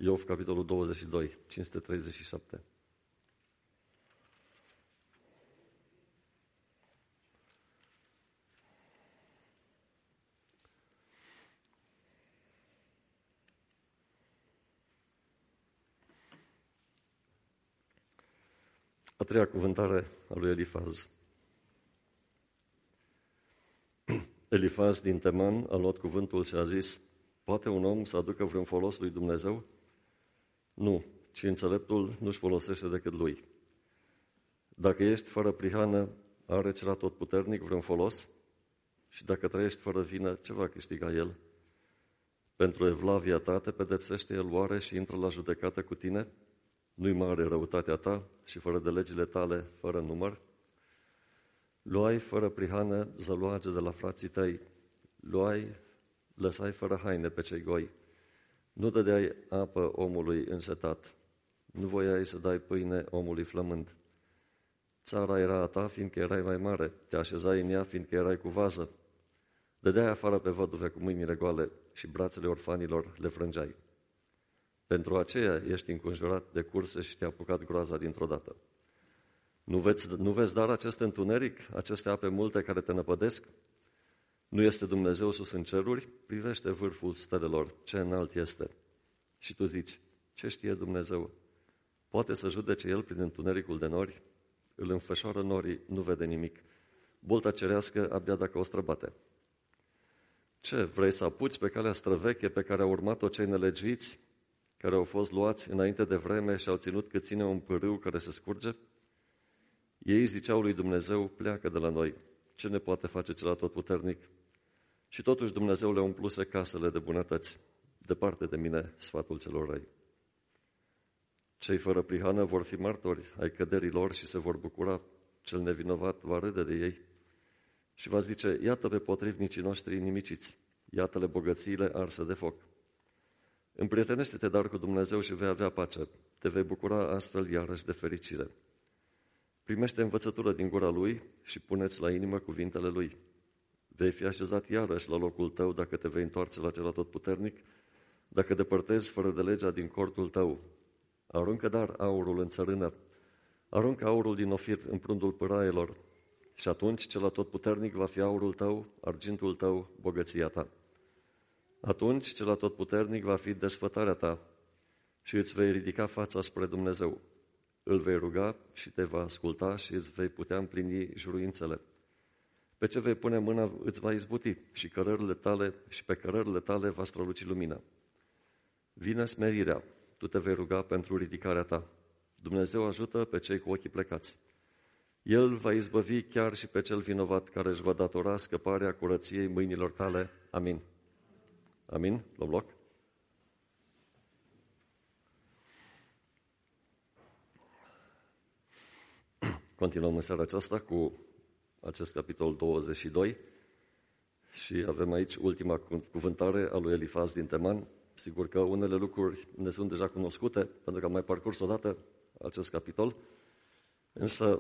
Iov, capitolul 22, 537. A treia cuvântare a lui Elifaz. Elifaz din Teman a luat cuvântul și a zis: poate un om să aducă vreun folos lui Dumnezeu? Nu, ci înțeleptul nu-și folosește decât lui. Dacă ești fără prihană, are cel atotputernic vreun folos? Și dacă trăiești fără vină, ce va câștiga el? Pentru evlavia ta te pedepsește el oare și intră la judecată cu tine? Nu-i mare răutatea ta și fără de legile tale, fără număr? Luai fără prihană zăloage de la frații tăi, lăsai fără haine pe cei goi. Nu dădeai apă omului însetat, nu voiai să dai pâine omului flămând. Țara era a ta, fiindcă erai mai mare, te așezai în ea, fiindcă erai cu vază. Dădeai afară pe văduve cu mâinile goale și brațele orfanilor le frângeai. Pentru aceea ești înconjurat de curse și te-a apucat groaza dintr-o dată. Nu vezi dar acest întuneric, aceste ape multe care te năpădesc? Nu este Dumnezeu sus în ceruri? Privește vârful stelelor, ce înalt este. Și tu zici: ce știe Dumnezeu? Poate să judece El prin întunericul de nori? Îl înfășoară norii, nu vede nimic. Bolta cerească abia dacă o străbate. Ce, vrei să apuci pe calea străveche pe care au urmat-o cei nelegiuiți, care au fost luați înainte de vreme și au ținut cât ține un pârâu care se scurge? Ei ziceau lui Dumnezeu: pleacă de la noi, ce ne poate face cel atotputernic? Și totuși Dumnezeu le umpluse casele de bunătăți. Departe de mine sfatul celor răi. Cei fără prihană vor fi martori ai căderii lor și se vor bucura. Cel nevinovat va râde de ei și va zice: iată pe potrivnicii noștri nimiciți, iată-le bogățiile arse de foc. Împrietenește-te dar cu Dumnezeu și vei avea pace. Te vei bucura astfel iarăși de fericire. Primește învățătură din gura Lui și puneți la inimă cuvintele Lui. Vei fi așezat iarăși la locul tău dacă te vei întoarce la cel atotputernic, dacă depărtezi fără de legea din cortul tău. Aruncă dar aurul în țărână, aruncă aurul din Ofir în prundul pâraielor și atunci cel atotputernic va fi aurul tău, argintul tău, bogăția ta. Atunci cel atotputernic va fi desfătarea ta și îți vei ridica fața spre Dumnezeu. Îl vei ruga și te va asculta și îți vei putea împlini juruințele. Pe ce vei pune mâna îți va izbuti și pe cărările tale va străluci lumina. Vine smerirea, tu te vei ruga pentru ridicarea ta. Dumnezeu ajută pe cei cu ochii plecați. El va izbăvi chiar și pe cel vinovat care își va datora scăparea curăției mâinilor tale. Amin. Amin? Luăm loc. Continuăm în seara aceasta cu acest capitol 22 și avem aici ultima cuvântare a lui Elifaz din Teman. Sigur că unele lucruri ne sunt deja cunoscute, pentru că am mai parcurs odată acest capitol, însă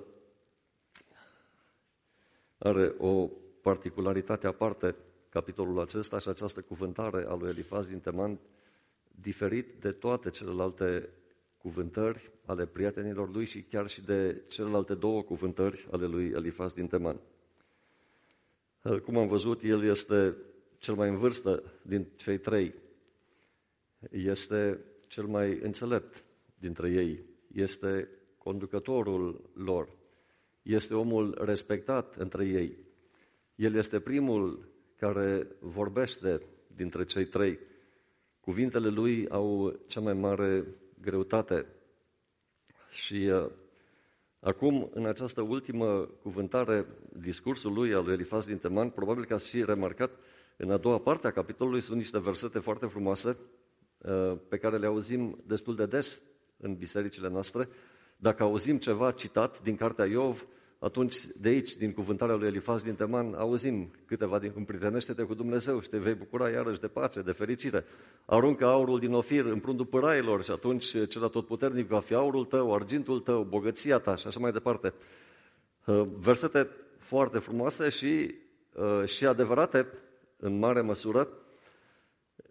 are o particularitate aparte capitolul acesta și această cuvântare a lui Elifaz din Teman, diferit de toate celelalte cuvântări ale prietenilor lui și chiar și de celelalte două cuvântări ale lui Elifaz din Teman. Cum am văzut, el este cel mai în vârstă din cei trei, este cel mai înțelept dintre ei, este conducătorul lor, este omul respectat între ei. El este primul care vorbește dintre cei trei. Cuvintele lui au cea mai mare greutate. Și acum, în această ultimă cuvântare, discursul lui, al lui Elifaz din Teman, probabil că ați și remarcat, în a doua parte a capitolului sunt niște versete foarte frumoase pe care le auzim destul de des în bisericile noastre. Dacă auzim ceva citat din cartea Iov, atunci de aici, din cuvântarea lui Elifaz din Teman, auzim câteva din împrietenește-te cu Dumnezeu și te vei bucura iarăși de pace, de fericire. Aruncă aurul din Ofir în prundul pâraielor și atunci cel atotputernic va fi aurul tău, argintul tău, bogăția ta și așa mai departe. Versete foarte frumoase și adevărate în mare măsură,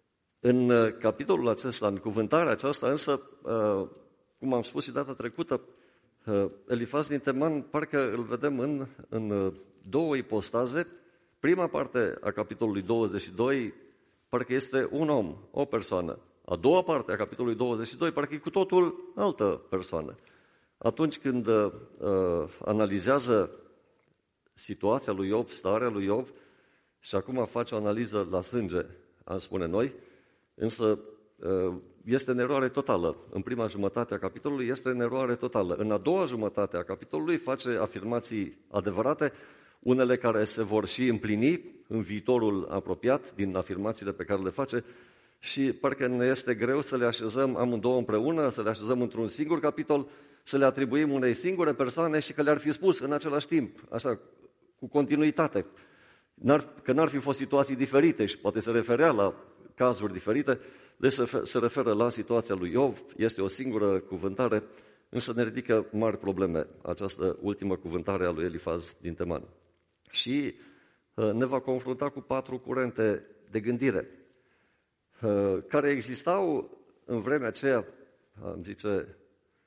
În capitolul acesta, în cuvântarea aceasta, însă, cum am spus și data trecută, Elifaz din Teman, parcă îl vedem în două ipostaze. Prima parte a capitolului 22, parcă este un om, o persoană. A doua parte a capitolului 22, parcă e cu totul altă persoană. Atunci când analizează situația lui Iov, starea lui Iov, și acum face o analiză la sânge, am spune noi, însă este în eroare totală. În prima jumătate a capitolului este în eroare totală. În a doua jumătate a capitolului face afirmații adevărate, unele care se vor și împlini în viitorul apropiat din afirmațiile pe care le face și parcă ne este greu să le așezăm amândouă împreună, să le așezăm într-un singur capitol, să le atribuim unei singure persoane și că le-ar fi spus în același timp, așa, cu continuitate. Că n-ar fi fost situații diferite și poate se referea la cazuri diferite, deci se referă la situația lui Iov, este o singură cuvântare, însă ne ridică mari probleme această ultimă cuvântare a lui Elifaz din Teman. Și ne va confrunta cu 4 curente de gândire, care existau în vremea aceea, am zice,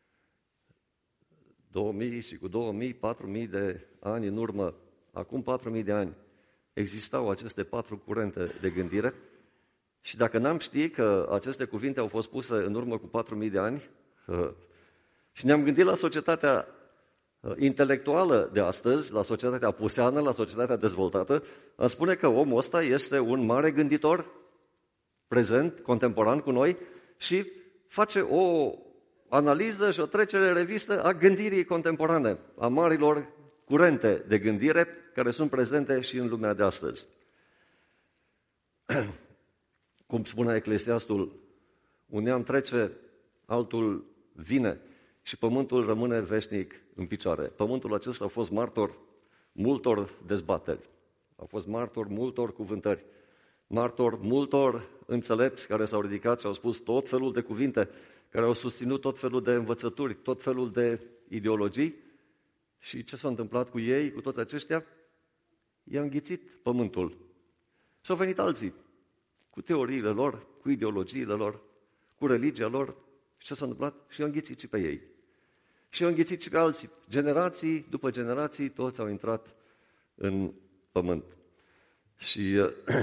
2000 și cu 2000, 4000 de ani în urmă, acum 4000 de ani, existau aceste 4 curente de gândire și dacă n-am ști că aceste cuvinte au fost puse în urmă cu 4000 de ani și ne-am gândit la societatea intelectuală de astăzi, la societatea puseană, la societatea dezvoltată, am spune că omul ăsta este un mare gânditor, prezent, contemporan cu noi și face o analiză și o trecere în revistă a gândirii contemporane, a marilor curente de gândire care sunt prezente și în lumea de astăzi. Cum spunea Eclesiastul, un neam trece, altul vine și pământul rămâne veșnic în picioare. Pământul acesta a fost martor multor dezbateri, a fost martor multor cuvântări, martor multor înțelepți care s-au ridicat și au spus tot felul de cuvinte, care au susținut tot felul de învățături, tot felul de ideologii. Și ce s-a întâmplat cu ei, cu toți aceștia? I-a înghițit pământul. Și au venit alții, cu teoriile lor, cu ideologiile lor, cu religia lor. Și ce s-a întâmplat? Și i-a înghițit și pe ei. Și i-a înghițit și pe alții. Generații după generații, toți au intrat în pământ. Și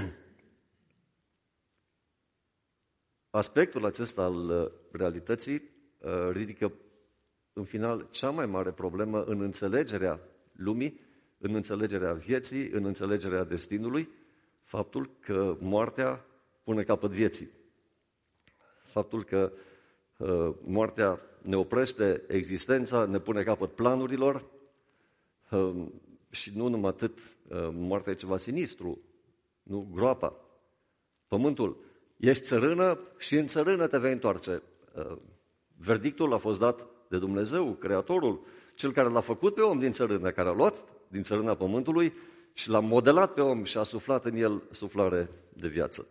aspectul acesta al realității ridică în final cea mai mare problemă în înțelegerea lumii, în înțelegerea vieții, în înțelegerea destinului, faptul că moartea pune capăt vieții. Faptul că moartea ne oprește existența, ne pune capăt planurilor și nu numai atât, moartea e ceva sinistru, nu groapa, pământul. Ești țărână și în țărână te vei întoarce. Verdictul a fost dat de Dumnezeu, Creatorul, Cel care l-a făcut pe om din țărână, care a luat din țărâna pământului și l-a modelat pe om și a suflat în el suflare de viață.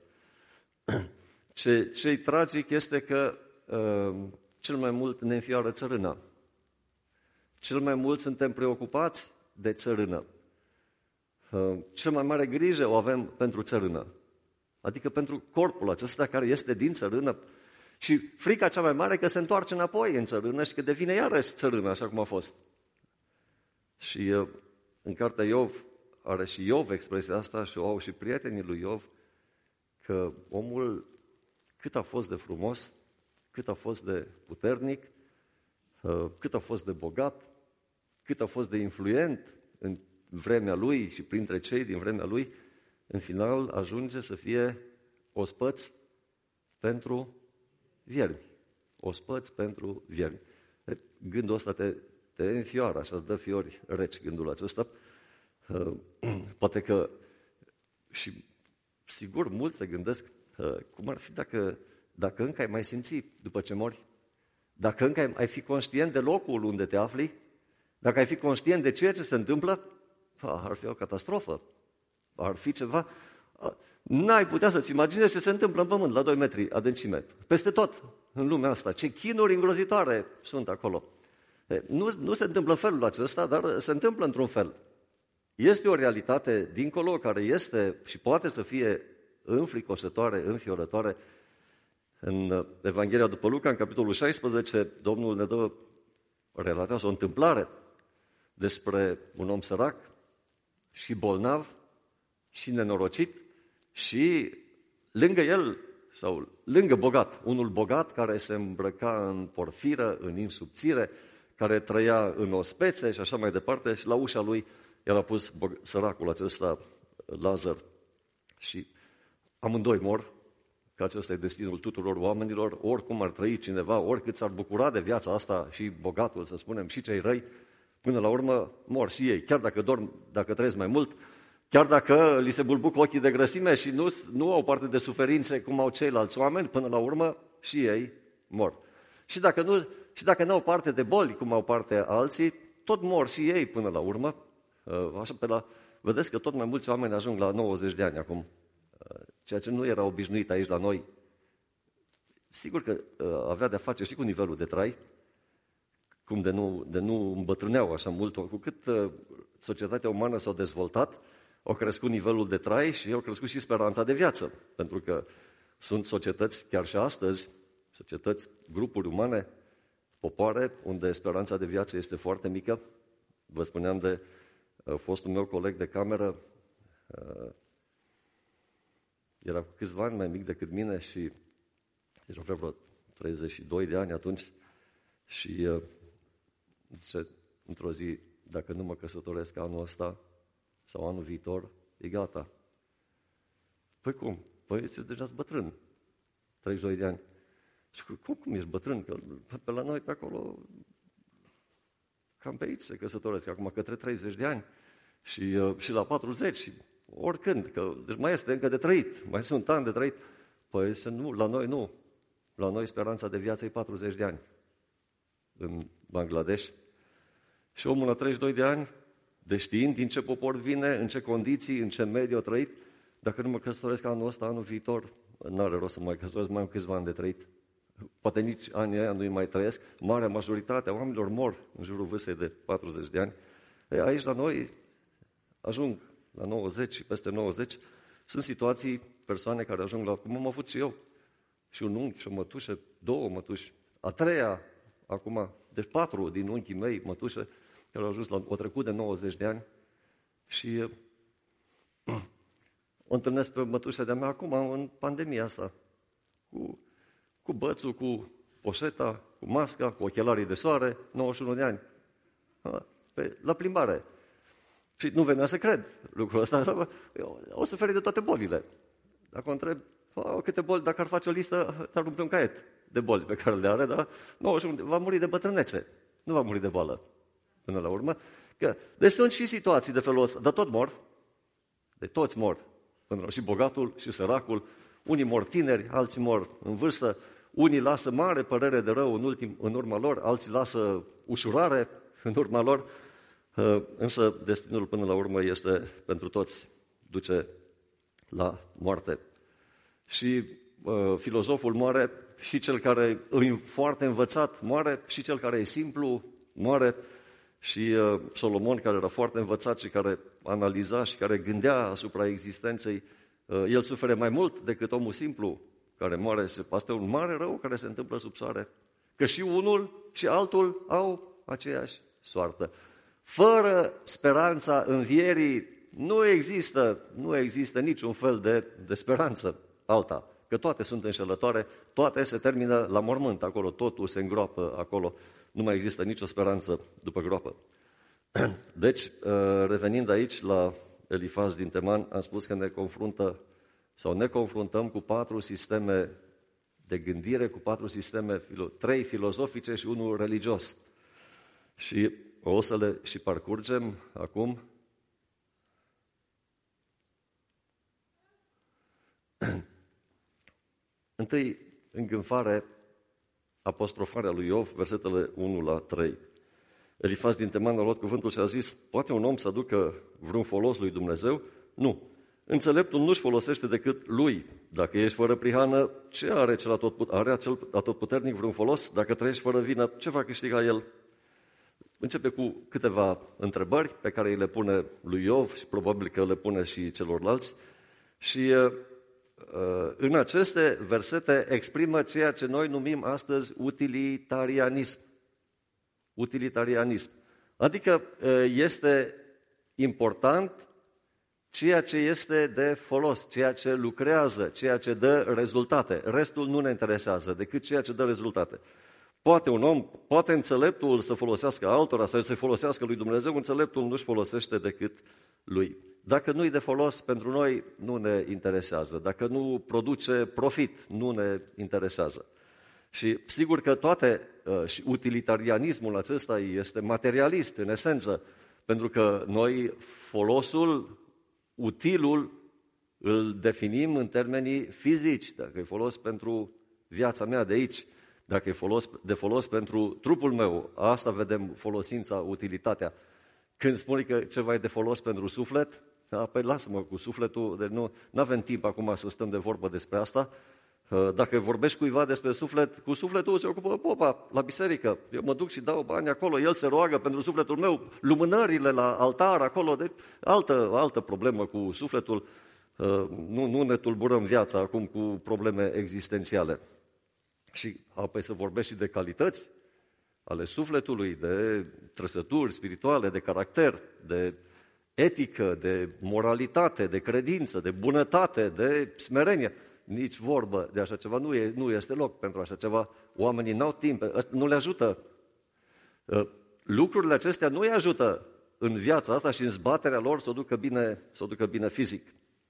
Ce-i tragic este că cel mai mult ne înfioară țărâna. Cel mai mult suntem preocupați de țărână. Cel mai mare grijă o avem pentru țărână. Adică pentru corpul acesta care este din țărână. Și frica cea mai mare că se întoarce înapoi în țărână și că devine iarăși țărână, așa cum a fost. Și în cartea Iov, are și Iov expresia asta și o au și prietenii lui Iov, că omul cât a fost de frumos, cât a fost de puternic, cât a fost de bogat, cât a fost de influent în vremea lui și printre cei din vremea lui, în final ajunge să fie ospăț pentru viermi. Ospăți pentru viermi. Gândul ăsta te înfioară, așa îți dă fiori reci gândul acesta. Poate că, și sigur, mulți se gândesc, cum ar fi dacă încă ai mai simți după ce mori? Dacă încă ai fi conștient de locul unde te afli? Dacă ai fi conștient de ceea ce se întâmplă? Ar fi o catastrofă. Ar fi ceva... N-ai putea să-ți imaginezi ce se întâmplă în pământ, la 2 metri adâncime. Peste tot, în lumea asta. Ce chinuri îngrozitoare sunt acolo. Nu se întâmplă în felul acesta, dar se întâmplă într-un fel. Este o realitate dincolo care este și poate să fie înfricoșătoare, înfiorătoare, În Evanghelia după Luca, în capitolul 16, Domnul ne relatează o întâmplare despre un om sărac și bolnav și nenorocit și lângă el, sau lângă bogat, unul bogat care se îmbrăca în porfiră, în insubțire, care trăia în ospețe și așa mai departe, și la ușa lui era pus săracul acesta, Lazar. Și amândoi mor, că acesta e destinul tuturor oamenilor, oricum ar trăi cineva, oricât s-ar bucura de viața asta, și bogatul, să spunem, și cei răi, până la urmă mor și ei, chiar dacă dorm, dacă trăiesc mai mult, chiar dacă li se bulbucă ochii de grăsime și nu au parte de suferințe cum au ceilalți oameni, până la urmă și ei mor. Și dacă nu au parte de boli cum au parte alții, tot mor și ei până la urmă. Așa, vedeți că tot mai mulți oameni ajung la 90 de ani acum, ceea ce nu era obișnuit aici la noi. Sigur că avea de-a face și cu nivelul de trai, cum de nu îmbătrâneau așa mult, cu cât societatea umană s-a dezvoltat, au crescut nivelul de trai și au crescut și speranța de viață. Pentru că sunt societăți, chiar și astăzi, societăți, grupuri umane, popoare, unde speranța de viață este foarte mică. Vă spuneam de fostul meu coleg de cameră, era cu câțiva ani mai mic decât mine și era vreo 32 de ani atunci și zice, într-o zi, dacă nu mă căsătoresc anul ăsta sau anul viitor, e gata. Păi cum? Păi ești deja bătrân, 32 de ani. Și cum ești bătrân? Că pe la noi, pe acolo, cam pe aici se căsătoresc, acum către 30 de ani și la 40 și oricând, că deci mai este încă de trăit, mai sunt ani de trăit. Păi nu, la noi nu. La noi speranța de viață e 40 de ani în Bangladesh. Și omul la 32 de ani, de știind din ce popor vine, în ce condiții, în ce mediu a trăit, dacă nu mă căsătoresc anul ăsta, anul viitor, n-are rost să mă căsătoresc, mai am câțiva ani de trăit. Poate nici anii aia nu-i mai trăiesc. Marea majoritate a oamenilor mor în jurul vârstei de 40 de ani. Aici la noi ajung la 90 și peste 90. Sunt situații, persoane care ajung la, cum am avut și eu, și un unchi și o mătușă, 2 mătuși, a 3-a acum, deci 4 din unchii mei, mătușă, care au ajuns o trecut de 90 de ani și o întâlnesc pe mătușa de-a mea acum, în pandemia asta, cu bățul, cu poșeta, cu masca, cu ochelarii de soare, 91 de ani, la plimbare. Și nu venea să cred lucrul ăsta. O suferi de toate bolile. Dacă o întreb, câte boli, dacă ar face o listă, ar umple un caiet de boli pe care le are, dar va muri de bătrânețe, nu va muri de boală până la urmă. Deci sunt și situații de felul ăsta, dar tot mor. De toți mor. Și bogatul și săracul. Unii mor tineri, alții mor în vârstă. Unii lasă mare părere de rău în urma lor, alții lasă ușurare în urma lor. Însă destinul până la urmă este pentru toți, duce la moarte. Și filozoful moare, și cel care e foarte învățat moare, și cel care e simplu moare. Și Solomon, care era foarte învățat și care analiza și care gândea asupra existenței, el suferă mai mult decât omul simplu care moare. Asta e un mare rău care se întâmplă sub soare. Că și unul și altul au aceeași soartă. Fără speranța învierii nu există niciun fel de speranță alta. Că toate sunt înșelătoare, toate se termină la mormânt acolo, totul se îngroapă acolo. Nu mai există nicio speranță după groapă. Deci, revenind aici la Elifaz din Teman, am spus că ne confruntăm cu 4 sisteme de gândire, cu 4 sisteme, 3 filozofice și 1 religios. Și o să le și parcurgem acum. Întâi, îngânfare, apostrofarea lui Iov, versetele 1-3. Elifaz din Teman a luat cuvântul și a zis, poate un om să aducă vreun folos lui Dumnezeu? Nu. Înțeleptul nu-și folosește decât lui. Dacă ești fără prihană, ce are cel atotputernic vreun folos? Dacă trăiești fără vină, ce va câștiga el? Începe cu câteva întrebări pe care îi le pune lui Iov și probabil că le pune și celorlalți. Și în aceste versete exprimă ceea ce noi numim astăzi utilitarianism. Utilitarianism. Adică este important ceea ce este de folos, ceea ce lucrează, ceea ce dă rezultate. Restul nu ne interesează decât ceea ce dă rezultate. Poate un om, poate înțeleptul să folosească altora sau să-i folosească lui Dumnezeu, înțeleptul nu-și folosește decât lui. Dacă nu-i de folos pentru noi, nu ne interesează. Dacă nu produce profit, nu ne interesează. Și sigur că și utilitarianismul acesta este materialist în esență, pentru că noi folosul, utilul, îl definim în termenii fizici. Dacă e folos pentru viața mea de aici, dacă e de folos pentru trupul meu, asta vedem folosința, utilitatea. Când spune că ceva e de folos pentru suflet, păi lasă-mă cu sufletul, deci nu avem timp acum să stăm de vorbă despre asta. Dacă vorbești cuiva despre suflet, cu sufletul se ocupă popa la biserică. Eu mă duc și dau bani acolo, el se roagă pentru sufletul meu, lumânările la altar acolo, de altă problemă cu sufletul. Nu ne tulburăm viața acum cu probleme existențiale. Și apoi să vorbești și de calități ale sufletului, de trăsături spirituale, de caracter, de etică, de moralitate, de credință, de bunătate, de smerenie. Nici vorbă de așa ceva, nu este loc pentru așa ceva. Oamenii n-au timp, nu le ajută. Lucrurile acestea nu îi ajută în viața asta și în zbaterea lor să o ducă bine fizic.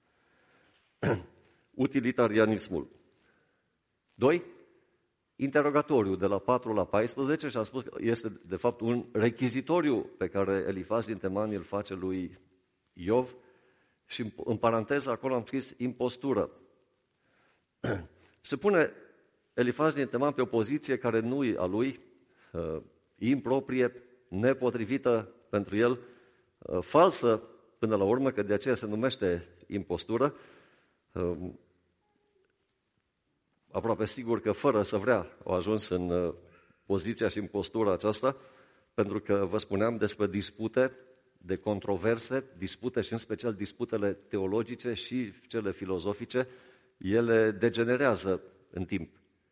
Utilitarianismul. 2. Interogatoriu de la 4 la 14 și am spus că este de fapt un rechizitoriu pe care Elifaz din Temani îl face lui Iov și în paranteză acolo am scris impostură. Se pune Elifaz din Teman pe o poziție care nu e a lui, improprie, nepotrivită pentru el, falsă până la urmă, că de aceea se numește impostură. Aproape sigur că fără să vrea au ajuns în poziția și în postura aceasta, pentru că vă spuneam despre dispute, de controverse, dispute și în special disputele teologice și cele filozofice, ele degenerează în timp.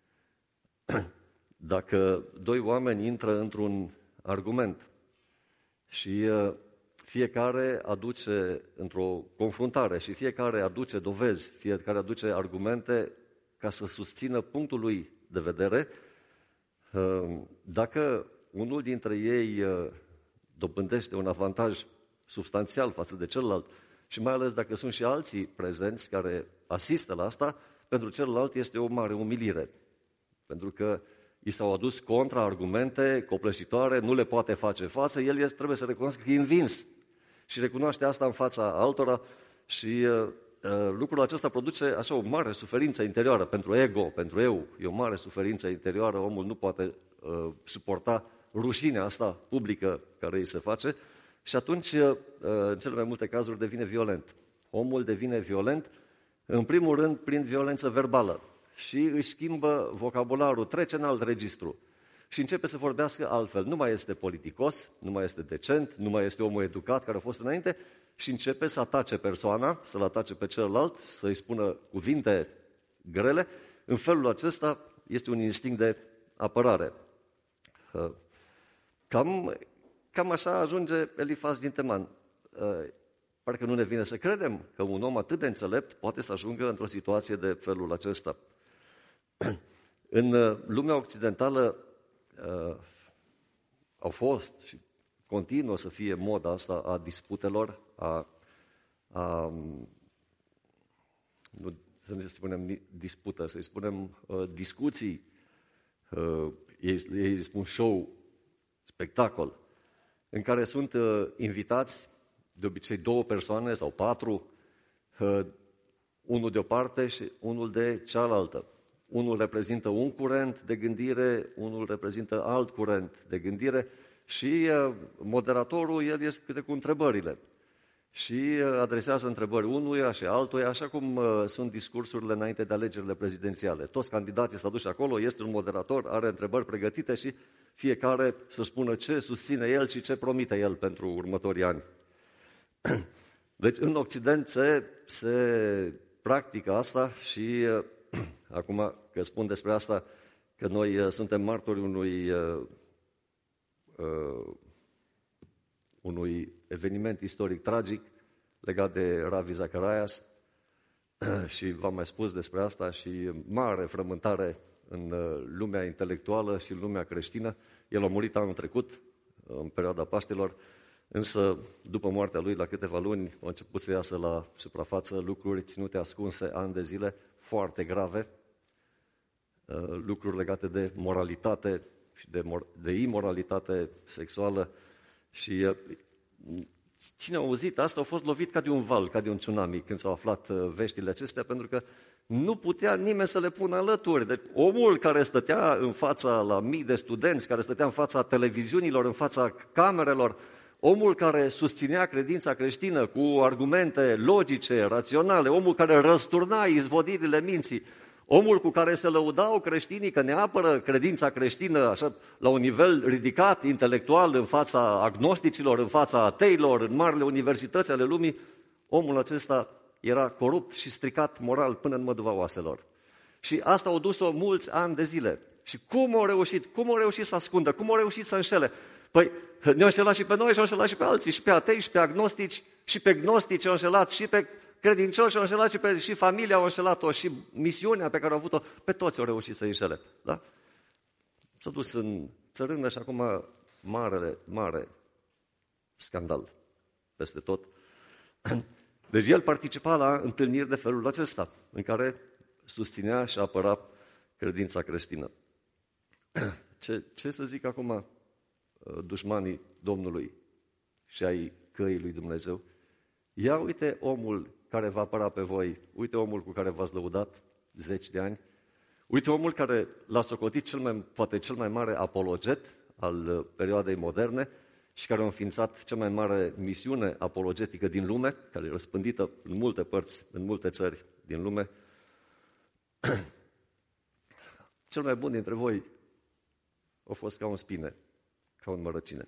Dacă doi oameni intră într-un argument și fiecare aduce într-o confruntare și fiecare aduce dovezi, fiecare aduce argumente ca să susțină punctul lui de vedere, dacă unul dintre ei dobândește un avantaj substanțial față de celălalt și mai ales dacă sunt și alții prezenți care asistă la asta, pentru celălalt este o mare umilire. Pentru că i s-au adus contraargumente copleșitoare, nu le poate face față, el trebuie să recunoască că e învins și recunoaște asta în fața altora și lucrul acesta produce așa o mare suferință interioară pentru ego, pentru eu. E o mare suferință interioară, omul nu poate suporta rușinea asta publică care îi se face și atunci, în cele mai multe cazuri, devine violent. Omul devine violent, în primul rând, prin violență verbală și își schimbă vocabularul, trece în alt registru și începe să vorbească altfel. Nu mai este politicos, nu mai este decent, nu mai este omul educat care a fost înainte și începe să atace persoana, să-l atace pe celălalt, să-i spună cuvinte grele. În felul acesta este un instinct de apărare. Cam așa ajunge Elifaz din Teman. Parcă nu ne vine să credem că un om atât de înțelept poate să ajungă într-o situație de felul acesta. În lumea occidentală au fost și continuă să fie moda asta a disputelor, nu să spunem dispută, să-i spunem discuții, ei spun show, spectacol, în care sunt invitați de obicei 2 persoane sau 4, unul de o parte și unul de cealaltă. Unul reprezintă un curent de gândire, unul reprezintă alt curent de gândire și moderatorul, el este cu întrebările și adresează întrebări unuia și altuia, așa cum sunt discursurile înainte de alegerile prezidențiale. Toți candidații s-au dus acolo, este un moderator, are întrebări pregătite și fiecare să spună ce susține el și ce promite el pentru următorii ani. Deci în Occident se practică asta și acum că spun despre asta, că noi suntem martori unui eveniment istoric tragic legat de Ravi Zacharias și v-am mai spus despre asta și mare frământare în lumea intelectuală și în lumea creștină. El a murit anul trecut, în perioada Paștelor, însă după moartea lui, la câteva luni, au început să iasă la suprafață lucruri ținute ascunse ani de zile, foarte grave, lucruri legate de moralitate și de imoralitate sexuală și cine a auzit asta a fost lovit ca de un val, ca de un tsunami când s-au aflat veștile acestea, pentru că nu putea nimeni să le pună alături. Deci omul care stătea în fața la mii de studenți, care stătea în fața televiziunilor, în fața camerelor, omul care susținea credința creștină cu argumente logice, raționale, omul care răsturna izvodirile minții, omul cu care se lăudau creștinii că ne apără credința creștină așa, la un nivel ridicat, intelectual, în fața agnosticilor, în fața ateilor, în marile universități ale lumii, omul acesta era corupt și stricat moral până în măduva oaselor. Și asta au dus-o mulți ani de zile. Și cum au reușit? Cum au reușit să ascundă? Cum au reușit să înșele? Păi ne-au înșelat și pe noi și au înșelat și pe alții, și pe atei, și pe agnostici, și pe gnostici au înșelat, și pe credincioși au înșelat, și familia au înșelat-o, și misiunea pe care au avut-o, pe toți au reușit să înșele. Da? S-a dus în țărână și acum mare scandal peste tot. Deci el participa la întâlniri de felul acesta, în care susținea și apăra credința creștină. Ce să zic acum dușmanii Domnului și ai căii lui Dumnezeu? Ia uite omul care va apăra pe voi, uite omul cu care v-ați lăudat 10 de ani, uite omul care l-a socotit poate cel mai mare apologet al perioadei moderne și care a înființat cea mai mare misiune apologetică din lume, care e răspândită în multe părți, în multe țări din lume. Cel mai bun dintre voi a fost ca un spine, ca un mărăcine.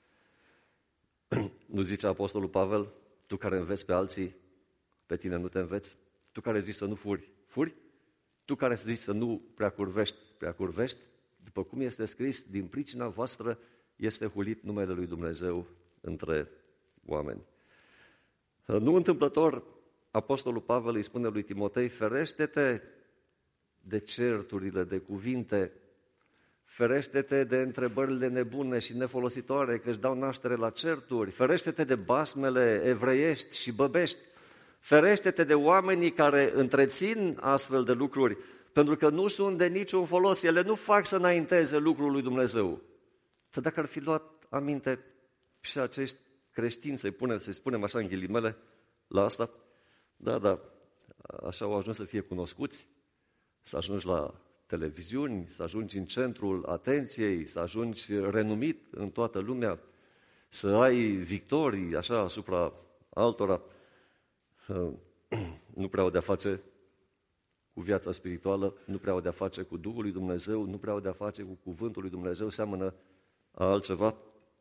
Nu zice Apostolul Pavel, tu care înveți pe alții, pe tine nu te înveți? Tu care zici să nu furi, furi? Tu care zici să nu prea curvești? După cum este scris, din pricina voastră este hulit numele lui Dumnezeu între oameni. Nu întâmplător, Apostolul Pavel îi spune lui Timotei, ferește-te de certurile, de cuvinte, ferește-te de întrebările nebune și nefolositoare, că își dau naștere la certuri, ferește-te de basmele evreiești și băbești, ferește-te de oamenii care întrețin astfel de lucruri, pentru că nu sunt de niciun folos, ele nu fac să înainteze lucrul lui Dumnezeu. Să dacă ar fi luat aminte și acești creștini, să-i spunem așa în ghilimele la asta, da, așa au ajuns să fie cunoscuți, să ajungi la televiziuni, să ajungi în centrul atenției, să ajungi renumit în toată lumea, să ai victorii așa asupra altora, nu prea au de-a face cu viața spirituală, nu prea au de-a face cu Duhul lui Dumnezeu, nu prea au de-a face cu cuvântul lui Dumnezeu, seamănă a altceva.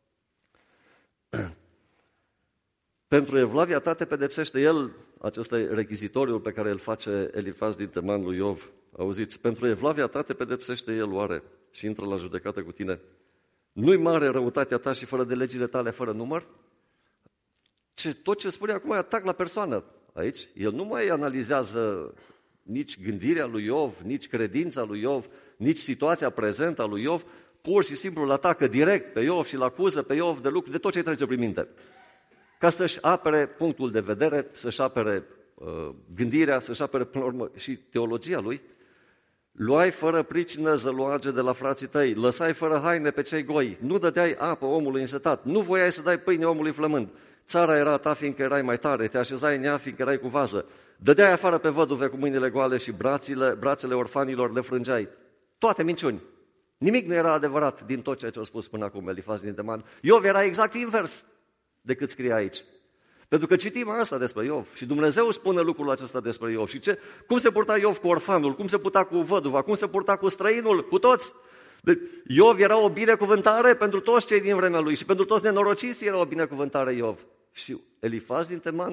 Pentru evlavia ta te pedepsește el, acesta e rechizitoriul pe care îl face Elifaz din Teman lui Iov. Auziți, pentru evlavia ta te pedepsește el oare și intră la judecată cu tine. Nu-i mare răutatea ta și fără de legile tale, fără număr? Tot ce spune acum e atac la persoană. Aici, el nu mai analizează nici gândirea lui Iov, nici credința lui Iov, nici situația prezentă a lui Iov, pur și simplu îl atacă direct pe Iov și îl acuză pe Iov de lucruri, de tot ce îi trece prin minte. Ca să-și apere punctul de vedere, să-și apere gândirea, să-și apere până la urmă și teologia lui. Luai fără pricină zăloage de la frații tăi, lăsai fără haine pe cei goi, nu dădeai apă omului însetat, nu voiai să dai pâine omului flămând. Țara era ta fiindcă erai mai tare, te așezai în ea fiindcă erai cu vază. Dădeai afară pe văduve cu mâinile goale și brațele orfanilor le frângeai. Toate minciuni. Nimic nu era adevărat din tot ceea ce a spus până acum Elifaz din Teman. Iov era exact invers decât scrie aici. Pentru că citim asta despre Iov și Dumnezeu spune lucrul acesta despre Iov. Și cum se purta Iov cu orfanul, cum se purta cu văduva, cum se purta cu străinul, cu toți. Iov era o binecuvântare pentru toți cei din vremea lui și pentru toți nenorociții era o binecuvântare Iov. Și Elifaz din Teman,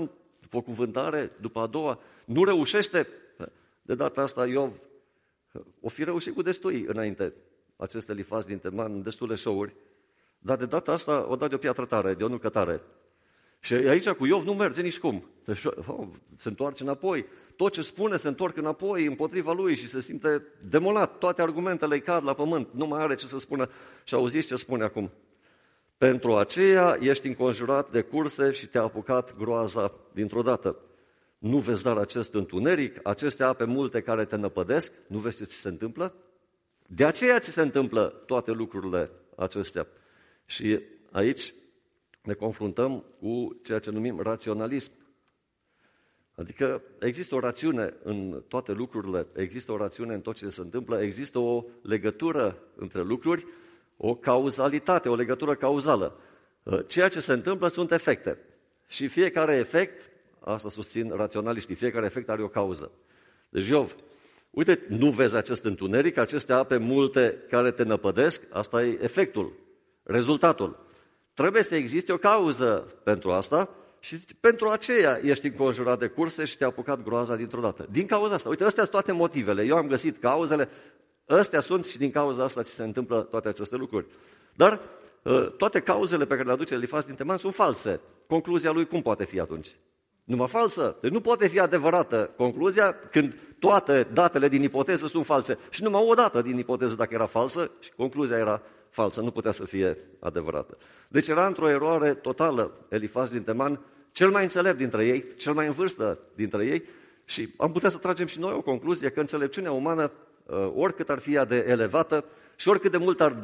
după o cuvântare, după a doua, nu reușește. De data asta Iov o fi reușit cu destui înainte acest Elifaz din Teman, destule show-uri, dar de data asta o dat de o piatră tare, de o nucă tare. Și aici cu Iov nu merge nici cum. Deci, se întoarce înapoi. Tot ce spune se întorc înapoi împotriva lui și se simte demolat. Toate argumentele îi cad la pământ. Nu mai are ce să spună. Și auziți ce spune acum. Pentru aceea ești înconjurat de curse și te-a apucat groaza dintr-o dată. Nu vezi dar acest întuneric, aceste ape multe care te năpădesc? Nu vezi ce ți se întâmplă? De aceea ți se întâmplă toate lucrurile acestea. Și aici ne confruntăm cu ceea ce numim raționalism. Adică există o rațiune în toate lucrurile, există o rațiune în tot ce se întâmplă, există o legătură între lucruri, o cauzalitate, o legătură cauzală. Ceea ce se întâmplă sunt efecte. Și fiecare efect, asta susțin raționaliștii, fiecare efect are o cauză. Deci Iov, uite, nu vezi acest întuneric, aceste ape multe care te năpădesc, asta e efectul, rezultatul. Trebuie să existe o cauză pentru asta și pentru aceea ești înconjurat de curse și te-a apucat groaza dintr-o dată. Din cauza asta, uite, astea sunt toate motivele. Eu am găsit cauzele, astea sunt și din cauza asta ți se întâmplă toate aceste lucruri. Dar toate cauzele pe care le aduce Elifaz din Teman sunt false. Concluzia lui cum poate fi atunci? Numai falsă. Deci nu poate fi adevărată concluzia când toate datele din ipoteză sunt false. Și numai o dată din ipoteză, dacă era falsă, și concluzia era falsă, nu putea să fie adevărată. Deci era într-o eroare totală Elifaz din Teman, cel mai înțelept dintre ei, cel mai în vârstă dintre ei, și am putea să tragem și noi o concluzie că înțelepciunea umană, oricât ar fi ea de elevată și oricât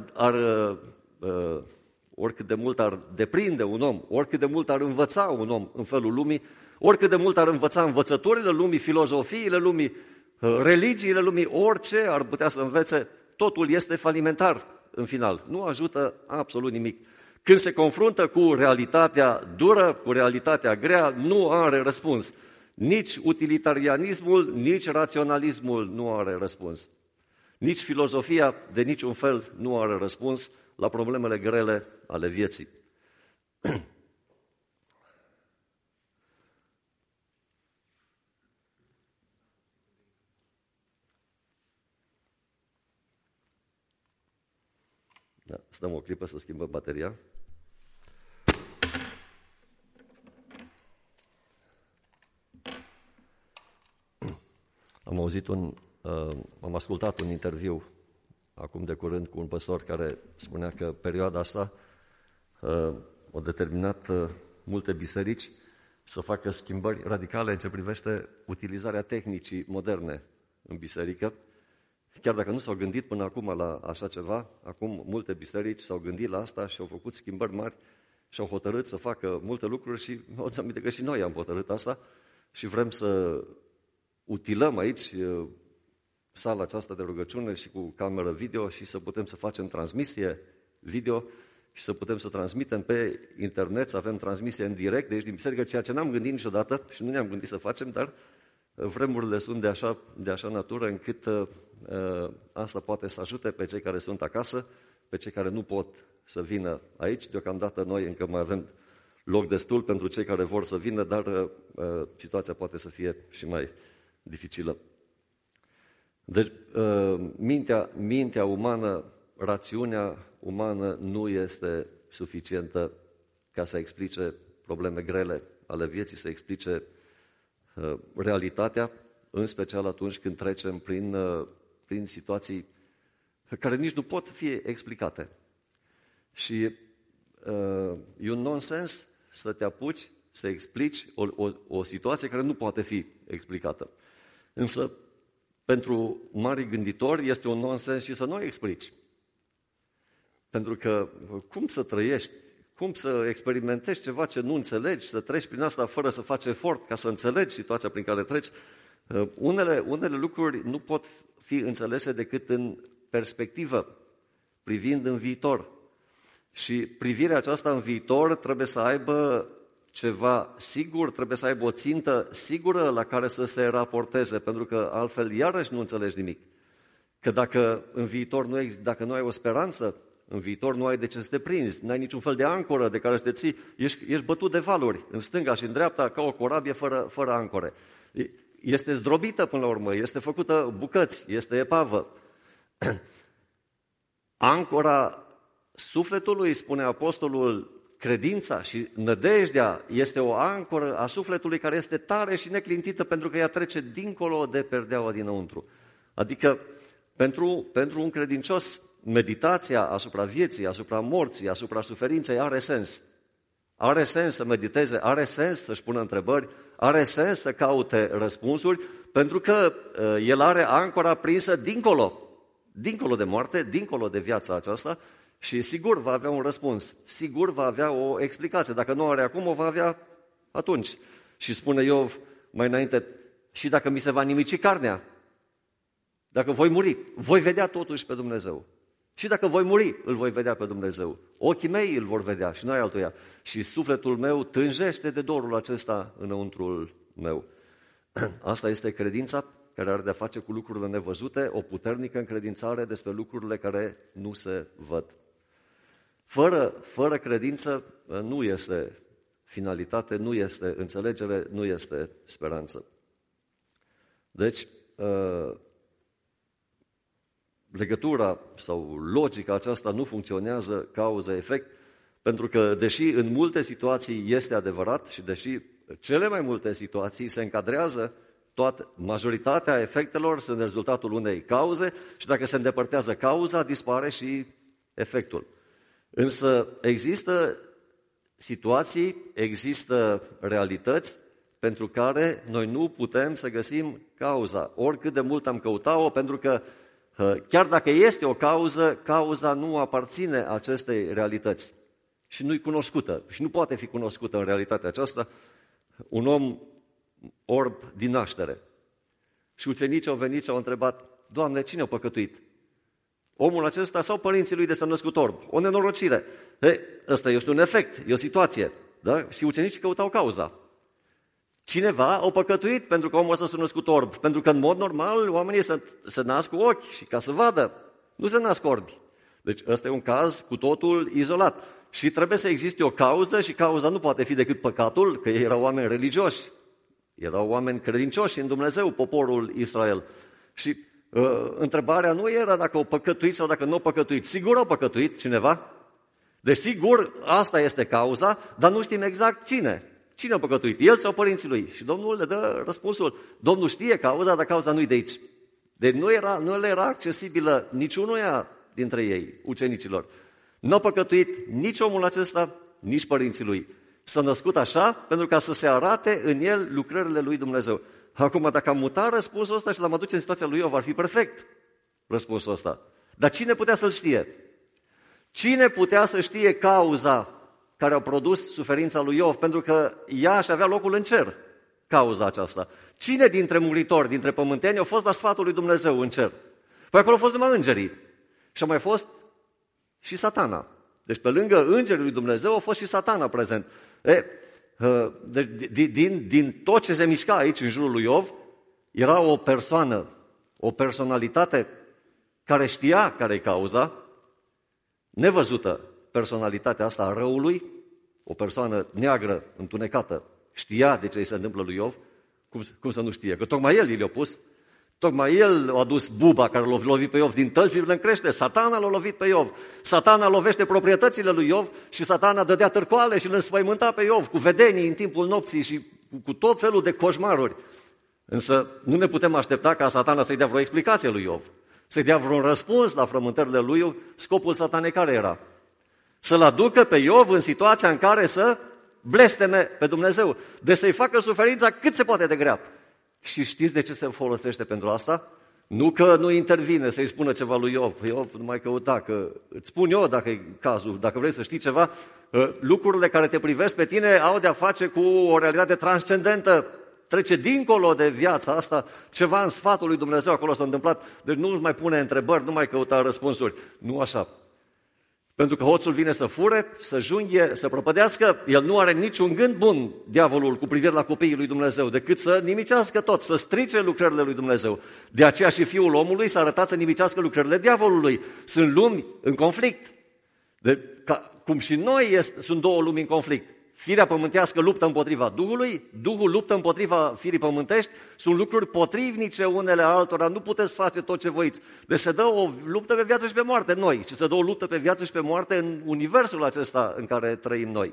de mult ar deprinde un om, oricât de mult ar învăța un om în felul lumii, oricât de mult ar învăța învățăturile lumii, filozofiile lumii, religiile lumii, orice ar putea să învețe, totul este falimentar în final. Nu ajută absolut nimic. Când se confruntă cu realitatea dură, cu realitatea grea, nu are răspuns. Nici utilitarianismul, nici raționalismul nu are răspuns. Nici filozofia de niciun fel nu are răspuns la problemele grele ale vieții. Da, stăm o clipă să schimbăm bateria. Am ascultat un interviu acum de curând cu un păstor care spunea că perioada asta a determinat multe biserici să facă schimbări radicale în ce privește utilizarea tehnicii moderne în biserică. Chiar dacă nu s-au gândit până acum la așa ceva, acum multe biserici s-au gândit la asta și au făcut schimbări mari și au hotărât să facă multe lucruri și o să aminte că și noi am hotărât asta și vrem să utilăm aici sala aceasta de rugăciune și cu cameră video și să putem să facem transmisie video și să putem să transmitem pe internet, să avem transmisie în direct de aici din biserică, ceea ce n-am gândit niciodată și nu ne-am gândit să facem, dar vremurile sunt de așa natură încât asta poate să ajute pe cei care sunt acasă, pe cei care nu pot să vină aici. Deocamdată noi încă mai avem loc destul pentru cei care vor să vină, dar situația poate să fie și mai dificilă. Deci, mintea umană, rațiunea umană nu este suficientă ca să explice probleme grele ale vieții, să explice realitatea, în special atunci când trecem prin situații care nici nu pot fi explicate. Și e un nonsens să te apuci să explici o situație care nu poate fi explicată. Însă, pentru mari gânditori este un nonsens și să nu o explici. Pentru că cum să trăiești, cum să experimentezi ceva ce nu înțelegi, să treci prin asta fără să faci efort ca să înțelegi situația prin care treci, unele lucruri nu pot fi înțelese decât în perspectivă, privind în viitor. Și privirea aceasta în viitor trebuie să aibă ceva sigur, trebuie să aibă o țintă sigură la care să se raporteze, pentru că altfel iarăși nu înțelegi nimic. Că dacă în viitor dacă nu ai o speranță În viitor nu ai de ce să te prinzi, n-ai niciun fel de ancoră de care să te ții, ești bătut de valuri, în stânga și în dreapta, ca o corabie fără ancore. Este zdrobită până la urmă, este făcută bucăți, este epavă. Ancora sufletului, spune apostolul, credința și nădejdea este o ancoră a sufletului care este tare și neclintită pentru că ea trece dincolo de perdeaua dinăuntru. Adică pentru un credincios, meditația asupra vieții, asupra morții, asupra suferinței are sens. Are sens să mediteze, are sens să-și pună întrebări, are sens să caute răspunsuri, pentru că el are ancora prinsă dincolo de moarte, dincolo de viața aceasta și sigur va avea un răspuns, sigur va avea o explicație. Dacă nu are acum, o va avea atunci. Și spune Iov mai înainte, și dacă mi se va nimici carnea, dacă voi muri, voi vedea totuși pe Dumnezeu. Și dacă voi muri, îl voi vedea pe Dumnezeu. Ochii mei îl vor vedea și n-ai altuia. Și sufletul meu tânjește de dorul acesta înăuntrul meu. Asta este credința care are de-a face cu lucrurile nevăzute, o puternică încredințare despre lucrurile care nu se văd. Fără credință nu este finalitate, nu este înțelegere, nu este speranță. Deci, legătura sau logica aceasta nu funcționează cauză-efect, pentru că, deși în multe situații este adevărat și deși cele mai multe situații se încadrează, majoritatea efectelor sunt rezultatul unei cauze și dacă se îndepărtează cauza, dispare și efectul. Însă există situații, există realități pentru care noi nu putem să găsim cauza, oricât de mult am căutat-o, pentru că chiar dacă este o cauză, cauza nu aparține acestei realități și nu-i cunoscută și nu poate fi cunoscută în realitatea aceasta. Un om orb din naștere. Și ucenicii au venit și au întrebat, Doamne, cine a păcătuit? Omul acesta sau părinții lui de s-a născut orb? O nenorocire. Ăsta este un efect, e o situație. Da? Și ucenicii căutau cauza. Cineva a păcătuit pentru că omul ăsta s-a născut orb. Pentru că în mod normal oamenii se nasc cu ochi și ca să vadă. Nu se nasc orbi. Deci ăsta e un caz cu totul izolat. Și trebuie să existe o cauză și cauza nu poate fi decât păcatul, că ei erau oameni religioși. Erau oameni credincioși în Dumnezeu, poporul Israel. Și întrebarea nu era dacă au păcătuit sau dacă nu au păcătuit. Sigur au păcătuit cineva. Deci sigur asta este cauza, dar nu știm exact cine. Cine a păcătuit? El sau părinții lui? Și Domnul le dă răspunsul. Domnul știe cauza, dar cauza nu-i de aici. Deci nu le era accesibilă niciunuia dintre ei, ucenicilor. Nu a păcătuit nici omul acesta, nici părinții lui. S-a născut așa pentru ca să se arate în el lucrările lui Dumnezeu. Acum, dacă am mutat răspunsul ăsta și l-am aduce în situația lui Iov, ar fi perfect răspunsul ăsta. Dar cine putea să-l știe? Cine putea să știe cauza care a produs suferința lui Iov? Pentru că ea și avea locul în cer, cauza aceasta. Cine dintre muritori, dintre pământeni, au fost la sfatul lui Dumnezeu în cer? Păi acolo au fost numai îngerii. Și a mai fost și Satana. Deci pe lângă îngerii lui Dumnezeu a fost și Satana prezent. Din tot ce se mișca aici în jurul lui Iov, era o persoană, o personalitate care știa care e cauza, nevăzută personalitatea asta a răului, o persoană neagră, întunecată, știa de ce îi se întâmplă lui Iov, cum să nu știe? Că tocmai el i-l-a pus, tocmai el a adus buba care l-a lovit pe Iov din tălpi în crește, Satana l-a lovit pe Iov, Satana lovește proprietățile lui Iov și Satana dădea târcoale și îl înspăimânta pe Iov cu vedenii în timpul nopții și cu tot felul de coșmaruri. Însă nu ne putem aștepta ca Satana să-i dea vreo explicație lui Iov, să-i dea vreun răspuns la frământările lui Iov. Scopul Satanei care era? Să-l aducă pe Iov în situația în care să blesteme pe Dumnezeu, de să-i facă suferința cât se poate de grea. Și știți de ce se folosește pentru asta? Nu că nu intervine să-i spună ceva lui Iov. Iov, nu mai căuta, că îți spun eu dacă e cazul, dacă vrei să știi ceva, lucrurile care te privesc pe tine au de-a face cu o realitate transcendentă, trece dincolo de viața asta, ceva în sfatul lui Dumnezeu acolo s-a întâmplat, deci nu mai pune întrebări, nu mai căuta răspunsuri. Nu așa. Pentru că hoțul vine să fure, să junghie, să prăpădească, el nu are niciun gând bun, diavolul, cu privire la copiii lui Dumnezeu, decât să nimicească tot, să strice lucrările lui Dumnezeu. De aceea și Fiul omului s-a arătat să nimicească lucrările diavolului. Sunt lumi în conflict. Cum și noi sunt două lumi în conflict. Firea pământească luptă împotriva Duhului, Duhul luptă împotriva firii pământești, sunt lucruri potrivnice unele altora, nu puteți face tot ce voiți. Deci se dă o luptă pe viață și pe moarte în noi și se dă o luptă pe viață și pe moarte în universul acesta în care trăim noi.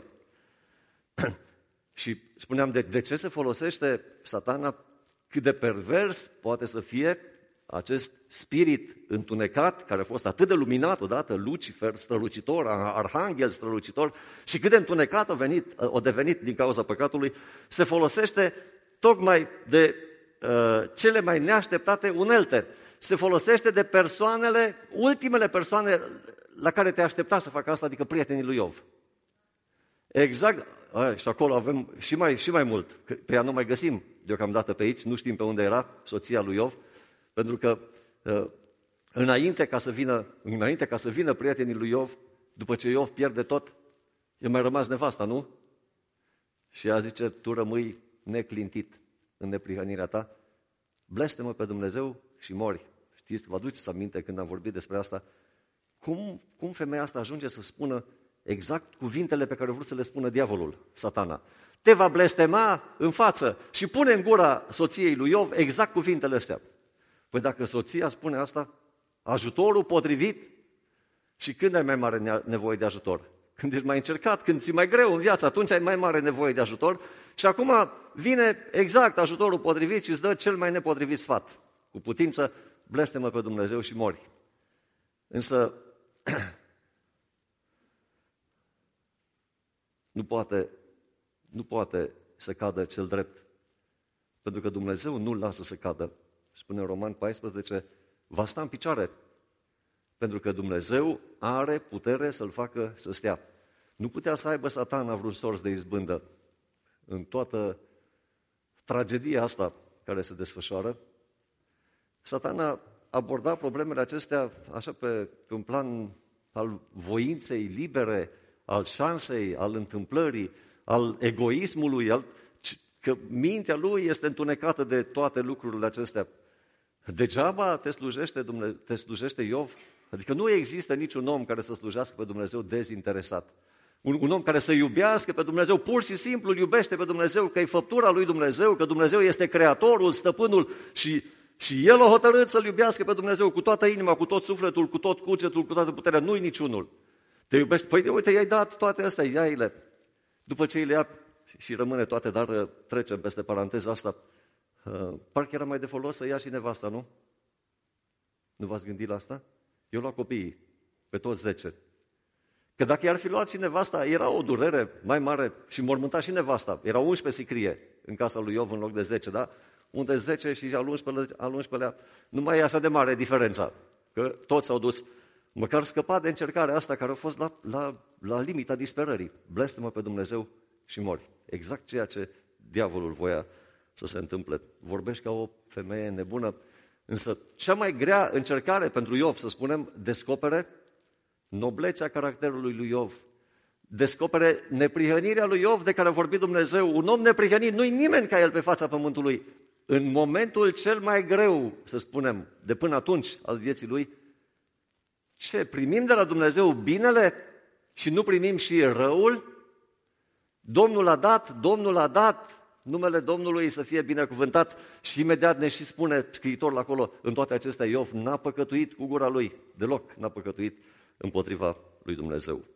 Și spuneam, de ce se folosește Satana, cât de pervers poate să fie acest spirit întunecat, care a fost atât de luminat odată, Lucifer, strălucitor, arhanghel strălucitor, și cât de întunecat a devenit din cauza păcatului, se folosește tocmai de cele mai neașteptate unelte. Se folosește de ultimele persoane la care te aștepta să facă asta, adică prietenii lui Iov. Exact, și acolo avem și mai mult, pe ea nu mai găsim deocamdată pe aici, nu știm pe unde era soția lui Iov, pentru că înainte ca să vină prietenii lui Iov, după ce Iov pierde tot, i-a mai rămas nevasta, nu? Și ea zice, tu rămâi neclintit în neprihănirea ta, blestemă pe Dumnezeu și mori. Știți, vă aduceți aminte când am vorbit despre asta? Cum femeia asta ajunge să spună exact cuvintele pe care a vrut să le spună diavolul, Satana? Te va blestema în față și pune în gura soției lui Iov exact cuvintele astea. Păi dacă soția spune asta, ajutorul potrivit, și când ai mai mare nevoie de ajutor? Când ești mai încercat, când ți-e mai greu în viață, atunci ai mai mare nevoie de ajutor și acum vine exact ajutorul potrivit și îți dă cel mai nepotrivit sfat. Cu putință, blestemă pe Dumnezeu și mori. Însă, nu poate să cadă cel drept, pentru că Dumnezeu nu-l lasă să cadă. Spune în Roman 14, va sta în picioare, pentru că Dumnezeu are putere să-l facă să stea. Nu putea să aibă Satana vreun sorț de izbândă în toată tragedia asta care se desfășoară. Satana aborda problemele acestea așa pe un plan al voinței libere, al șansei, al întâmplării, al egoismului, că mintea lui este întunecată de toate lucrurile acestea. Degeaba te slujește Iov? Adică nu există niciun om care să slujească pe Dumnezeu dezinteresat. Un om care să iubească pe Dumnezeu, pur și simplu îl iubește pe Dumnezeu, că e făptura lui Dumnezeu, că Dumnezeu este creatorul, stăpânul și el a hotărât să-L iubească pe Dumnezeu cu toată inima, cu tot sufletul, cu tot cugetul, cu toată puterea, nu-i niciunul. Te iubești? Păi uite, i-ai dat toate astea, ia-i-le. După ce îi le ia și rămâne toate, dar trecem peste paranteza asta, parcă era mai de folos să ia și nevasta, nu? Nu v-ați gândit la asta? Eu luat copiii, pe toți 10. Că dacă i-ar fi luat și nevasta, era o durere mai mare și mormânta și nevasta. Era 11 sicrie în casa lui Iov în loc de 10, da? Unde 10 și al 11-lea, nu mai e așa de mare diferența. Că toți s-au dus. Măcar scăpa de încercarea asta care a fost la limita disperării. Blestemă pe Dumnezeu și mori. Exact ceea ce diavolul voia să se întâmple. Vorbești ca o femeie nebună, însă cea mai grea încercare pentru Iov, să spunem, descopere noblețea caracterului lui Iov, descopere neprihănirea lui Iov de care a vorbit Dumnezeu. Un om neprihănit, nu-i nimeni ca el pe fața pământului. În momentul cel mai greu, să spunem, de până atunci al vieții lui, ce? Primim de la Dumnezeu binele și nu primim și răul? Domnul a dat, numele Domnului să fie binecuvântat și imediat ne și spune scriitorul acolo, în toate acestea, Iov n-a păcătuit cu gura lui, deloc n-a păcătuit împotriva lui Dumnezeu.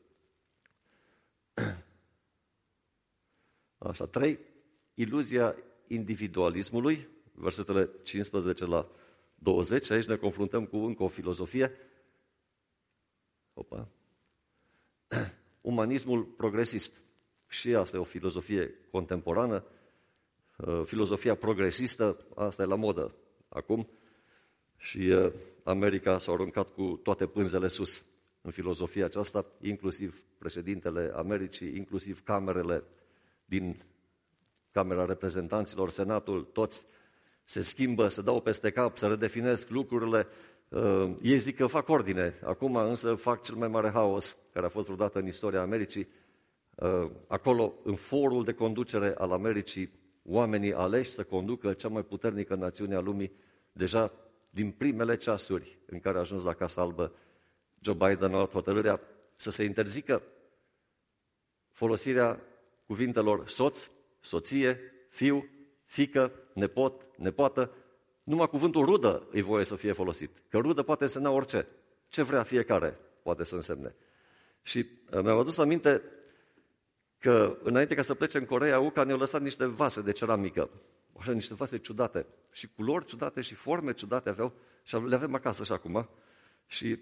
Așa, 3. Iluzia individualismului, versetele 15 la 20, aici ne confruntăm cu încă o filozofie. Umanismul progresist. Și asta e o filozofie contemporană. Filozofia progresistă, asta e la modă acum. Și America s-a aruncat cu toate pânzele sus în filozofia aceasta, inclusiv președintele Americii, inclusiv camerele din Camera Reprezentanților, Senatul, toți se schimbă, se dau peste cap, se redefinesc lucrurile. Ei zic că fac ordine, acum însă fac cel mai mare haos care a fost vreodată în istoria Americii. Acolo, în forul de conducere al Americii, oamenii aleși să conducă cea mai puternică națiune a lumii, deja din primele ceasuri în care a ajuns la Casa Albă, Joe Biden a luat hotărârea să se interzică folosirea cuvintelor soț, soție, fiu, fiică, nepot, nepoată. Numai cuvântul rudă e voie să fie folosit. Că rudă poate însemna orice. Ce vrea fiecare poate să însemne. Și mi-am adus aminte că înainte ca să plece în Coreea, UCA ne-a lăsat niște vase de ceramică. Așa, niște vase ciudate. Și culori ciudate și forme ciudate aveau. Și le avem acasă și acum. Și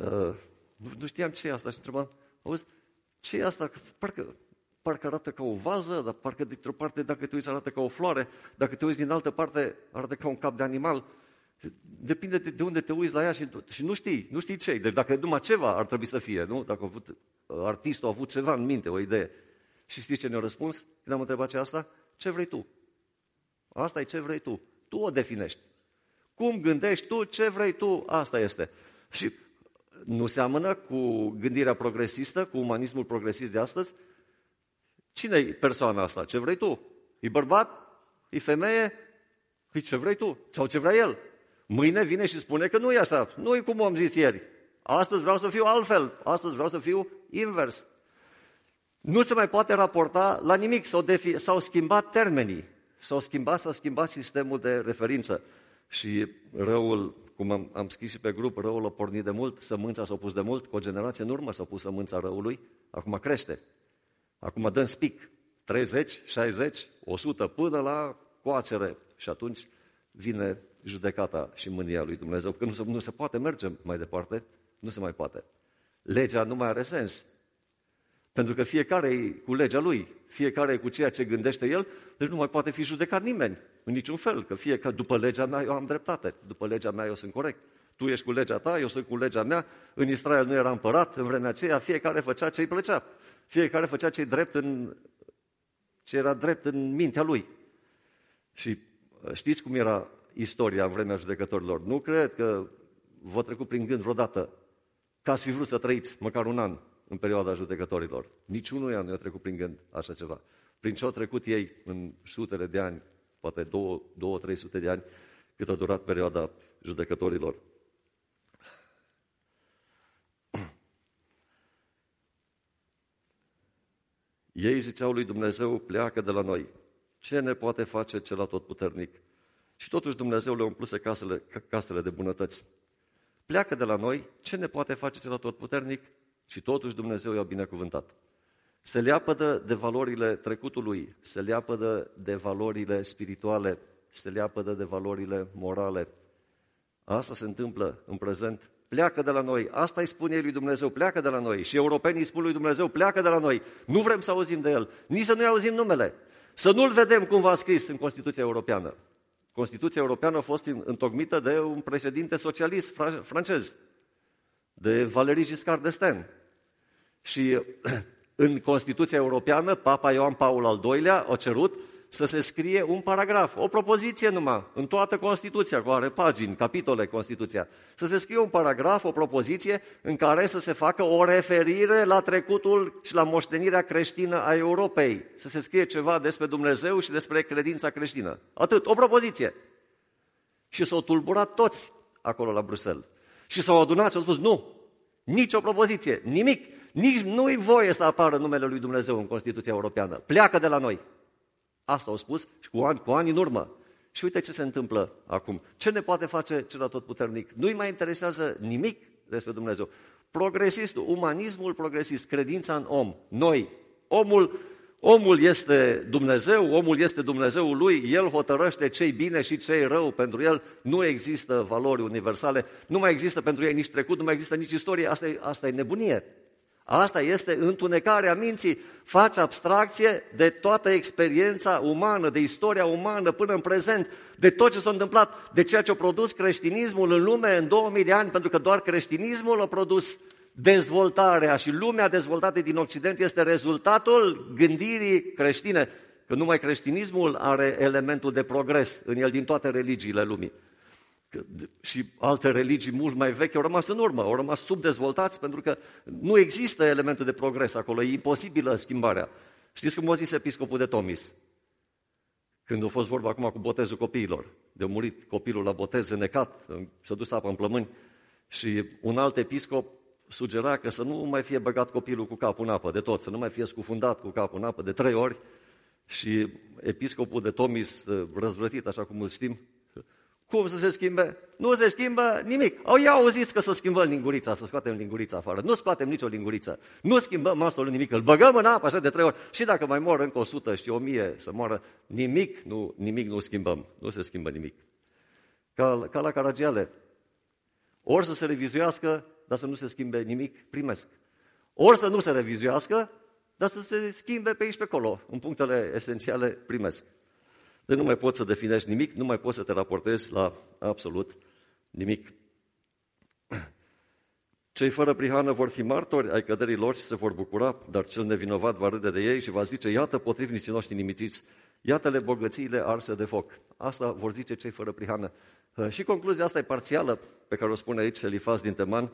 nu știam ce e asta. Și întrebam, auzi, ce e asta? Parcă arată ca o vază, dar parcă dintr-o parte, dacă te uiți, arată ca o floare. Dacă te uiți din altă parte, arată ca un cap de animal. Depinde de unde te uiți la ea și nu știi ce. Deci dacă numai ceva ar trebui să fie, nu? Dacă artistul a avut ceva în minte, o idee. Și știți ce ne-a răspuns? Când am întrebat ce asta? Ce vrei tu? Asta e ce vrei tu. Tu o definești. Cum gândești tu, ce vrei tu, asta este. Și nu seamănă cu gândirea progresistă, cu umanismul progresist de astăzi? Cine e persoana asta? Ce vrei tu? E bărbat? E femeie? E ce vrei tu? Sau ce vrea el? Mâine vine și spune că nu e așa. Nu e cum am zis ieri. Astăzi vreau să fiu altfel. Astăzi vreau să fiu invers. Nu se mai poate raporta la nimic. S-au schimbat termenii. S-a schimbat sistemul de referință. Și răul, cum am scris și pe grup, răul a pornit de mult, sămânța s-a pus de mult, cu o generație în urmă s-a pus sămânța răului, acum crește. Acum dă în spic, 30, 60, 100, până la coacere. Și atunci vine judecata și mânia lui Dumnezeu, că nu se poate merge mai departe, nu se mai poate. Legea nu mai are sens. Pentru că fiecare e cu legea lui, fiecare e cu ceea ce gândește el, deci nu mai poate fi judecat nimeni, în niciun fel, că după legea mea eu am dreptate, după legea mea eu sunt corect. Tu ești cu legea ta, eu sunt cu legea mea, în Israel nu era împărat, în vremea aceea fiecare făcea ce îi plăcea, fiecare făcea ce era drept în mintea lui. Și știți cum era istoria în vremea judecătorilor? Nu cred că v-a trecut prin gând vreodată că ați fi vrut să trăiți măcar un an în perioada judecătorilor. Niciunuia nu i-a trecut prin gând așa ceva. Prin ce au trecut ei în sutele de ani, poate 200-300 de ani, cât a durat perioada judecătorilor. Ei ziceau lui Dumnezeu, pleacă de la noi. Ce ne poate face cel atotputernic? Și totuși Dumnezeu le umpluse casele de bunătăți. Pleacă de la noi, ce ne poate face cel atotputernic? Și totuși Dumnezeu i-a binecuvântat. Se leapădă de valorile trecutului, se leapădă de valorile spirituale, se leapădă de valorile morale. Asta se întâmplă în prezent. Pleacă de la noi. Asta îi spune lui Dumnezeu, pleacă de la noi. Și europenii spun lui Dumnezeu, pleacă de la noi. Nu vrem să auzim de el, nici să nu-i auzim numele. Să nu-l vedem cum v-a scris în Constituția Europeană. Constituția Europeană a fost întocmită de un președinte socialist francez, de Valéry Giscard d'Estaing. Și în Constituția Europeană, Papa Ioan Paul al II-lea a cerut să se scrie un paragraf, o propoziție numai, în toată Constituția, cu are pagini, capitole Constituția, să se scrie un paragraf, o propoziție în care să se facă o referire la trecutul și la moștenirea creștină a Europei, să se scrie ceva despre Dumnezeu și despre credința creștină. Atât, o propoziție. Și s-au tulburat toți acolo la Bruxelles. Și s-au adunat și au spus, nu, nicio propoziție, nimic, nici nu-i voie să apară numele lui Dumnezeu în Constituția Europeană. Pleacă de la noi. Asta au spus și cu ani în urmă. Și uite ce se întâmplă acum. Ce ne poate face cel atotputernic? Nu-i mai interesează nimic despre Dumnezeu. Progresistul, umanismul progresist, credința în om. Noi, omul este Dumnezeu, omul este Dumnezeul lui, el hotărăște ce-i bine și ce-i rău pentru el. Nu există valori universale, nu mai există pentru ei nici trecut, nu mai există nici istorie. Asta e nebunie. Asta este întunecarea minții. Faci abstracție de toată experiența umană, de istoria umană până în prezent, de tot ce s-a întâmplat, de ceea ce a produs creștinismul în lume în 2000 de ani, pentru că doar creștinismul a produs dezvoltarea și lumea dezvoltată din Occident este rezultatul gândirii creștine, că numai creștinismul are elementul de progres în el din toate religiile lumii. Și alte religii mult mai vechi au rămas în urmă, au rămas subdezvoltați pentru că nu există elementul de progres acolo, e imposibilă schimbarea. Știți cum a zis episcopul de Tomis? Când a fost vorba acum cu botezul copiilor, de a murit copilul la botez înnecat, s-a dus apă în plămâni și un alt episcop sugera că să nu mai fie băgat copilul cu capul în apă de tot, să nu mai fie scufundat cu capul în apă de 3 ori și episcopul de Tomis, răzvrătit, așa cum îl știm, cum să se schimbe? Nu se schimbă nimic. Au auzit că să schimbăm lingurița, să scoatem lingurița afară. Nu scoatem nicio linguriță. Nu schimbăm absolut nimic. Îl băgăm în apă așa de 3 ori. Și dacă mai mor încă 100 și 1000 să moară, nimic nu schimbăm. Nu se schimbă nimic. Ca la Caragiale. Ori să se revizuiască, dar să nu se schimbe nimic, primesc. Ori să nu se revizuiască, dar să se schimbe pe aici pe acolo. În punctele esențiale, primesc. Deci nu mai poți să definești nimic, nu mai poți să te raportezi la absolut nimic. Cei fără prihană vor fi martori ai căderii lor și se vor bucura, dar cel nevinovat va râde de ei și va zice, iată potrivnicii noștri nimiciți, iată-le bogățiile arse de foc. Asta vor zice cei fără prihană. Și concluzia asta e parțială, pe care o spune aici Elifaz din Teman,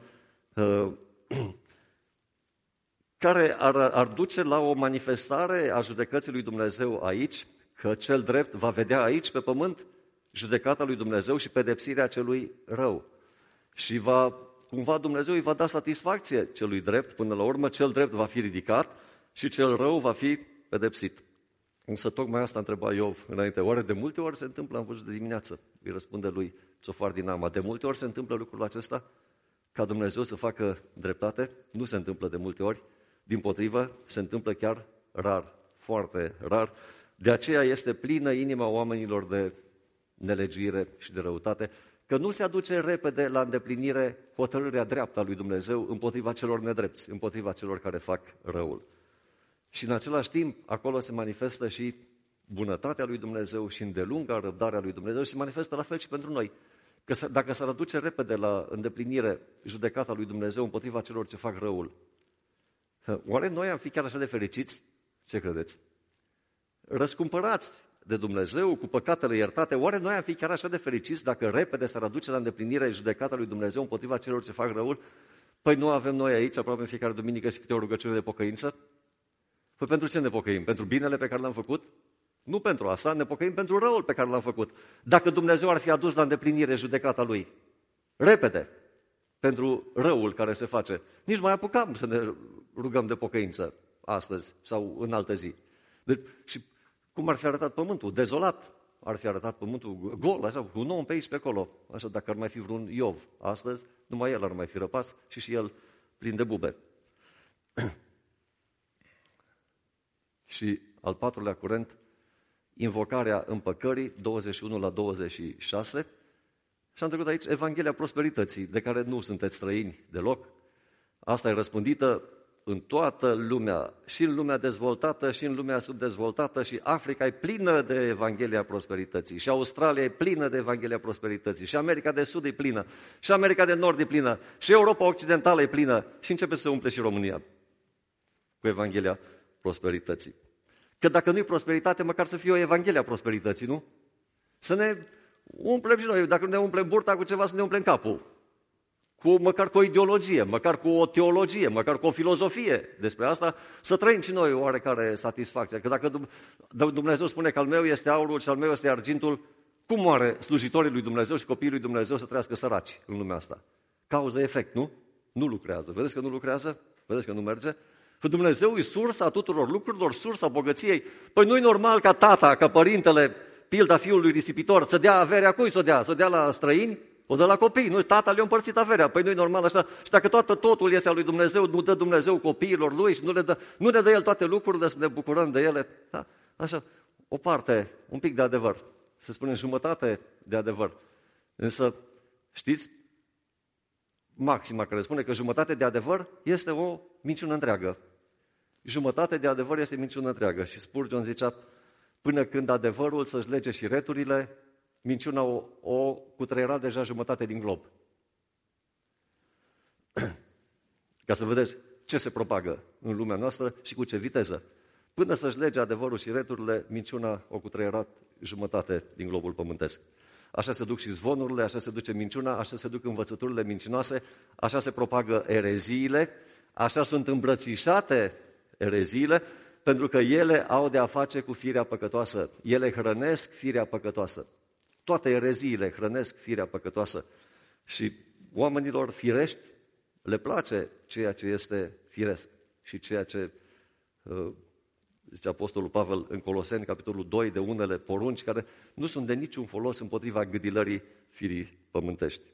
care ar duce la o manifestare a judecății lui Dumnezeu aici, că cel drept va vedea aici pe pământ judecata lui Dumnezeu și pedepsirea celui rău. Și cumva Dumnezeu îi va da satisfacție celui drept, până la urmă cel drept va fi ridicat și cel rău va fi pedepsit. Însă tocmai asta întreba Iov înainte. Oare de multe ori se întâmplă, am văzut de dimineață, îi răspunde lui Țofar din Nama, de multe ori se întâmplă lucrul acesta? Ca Dumnezeu să facă dreptate? Nu se întâmplă de multe ori, dimpotrivă, se întâmplă chiar rar, foarte rar. De aceea este plină inima oamenilor de nelegiuire și de răutate, că nu se aduce repede la îndeplinire hotărârea dreaptă a lui Dumnezeu împotriva celor nedrepți, împotriva celor care fac răul. Și în același timp, acolo se manifestă și bunătatea lui Dumnezeu și îndelunga răbdarea lui Dumnezeu și se manifestă la fel și pentru noi. Că dacă s-ar aduce repede la îndeplinire judecata lui Dumnezeu împotriva celor ce fac răul, oare noi am fi chiar așa de fericiți? Ce credeți? Răscumpărați de Dumnezeu, cu păcatele iertate, oare noi am fi chiar așa de fericiți dacă repede s-ar aduce la îndeplinire judecata lui Dumnezeu împotriva celor ce fac răul? Păi nu avem noi aici, aproape în fiecare duminică, și câte o rugăciune de pocăință? Păi pentru ce ne pocăim? Pentru binele pe care l-am făcut? Nu pentru asta, ne pocăim pentru răul pe care l-am făcut. Dacă Dumnezeu ar fi adus la îndeplinire judecata Lui, repede, pentru răul care se face, nici mai apucam să ne rugăm de pocăință astăzi sau în altă zi. Deci, și cum ar fi arătat pământul? Dezolat ar fi arătat pământul, gol, așa, cu un om pe aici, pe acolo. Așa, dacă ar mai fi vreun Iov astăzi, numai el ar mai fi răpas și el plin de bube. Și al 4-lea curent, invocarea împăcării, 21 la 26. Și am trecut aici Evanghelia prosperității, de care nu sunteți străini deloc. Asta e răspândită în toată lumea, și în lumea dezvoltată, și în lumea subdezvoltată, și Africa e plină de Evanghelia prosperității, și Australia e plină de Evanghelia prosperității, și America de Sud e plină, și America de Nord e plină, și Europa Occidentală e plină, și începe să umple și România cu Evanghelia prosperității. Că dacă nu-i prosperitate, măcar să fie o Evanghelia prosperității, nu? Să ne umplem și noi, dacă nu ne umplem burta cu ceva, să ne umplem capul. Măcar cu o ideologie, măcar cu o teologie, măcar cu o filozofie despre asta, să trăim și noi oarecare satisfacție. Că dacă Dumnezeu spune că al meu este aurul și al meu este argintul, cum oare slujitorii lui Dumnezeu și copiii lui Dumnezeu să trăiască săraci în lumea asta? Cauză-efect, nu? Nu lucrează. Vedeți că nu lucrează? Vedeți că nu merge? Că Dumnezeu e sursa tuturor lucrurilor, sursa bogăției. Păi nu-i normal ca tata, ca părintele, pilda fiului risipitor, să dea averea cui să o dea? Să o dea la străini? O dă la copii, nu, tata le-a împărțit averea, păi nu-i normal așa. Și dacă totul este al lui Dumnezeu, nu dă Dumnezeu copiilor lui și nu ne dă El toate lucrurile, să ne bucurăm de ele. Da? Așa, o parte, un pic de adevăr, se spune jumătate de adevăr. Însă, știți, maxima care spune că jumătate de adevăr este o minciună întreagă. Jumătate de adevăr este minciună întreagă. Și Spurgeon zicea, până când adevărul să-și lege și returile, minciuna o cutreiera deja jumătate din glob. Ca să vedeți ce se propagă în lumea noastră și cu ce viteză. Până să-și lege adevărul și returile, minciuna o cutreiera jumătate din globul pământesc. Așa se duc și zvonurile, așa se duce minciuna, așa se duc învățăturile mincinoase, așa se propagă ereziile, așa sunt îmbrățișate ereziile, pentru că ele au de a face cu firea păcătoasă. Ele hrănesc firea păcătoasă. Toate ereziile hrănesc firea păcătoasă. Și oamenilor firești le place ceea ce este firesc și ceea ce zice Apostolul Pavel în Coloseni, capitolul 2, de unele porunci care nu sunt de niciun folos împotriva gâdilării firii pământești.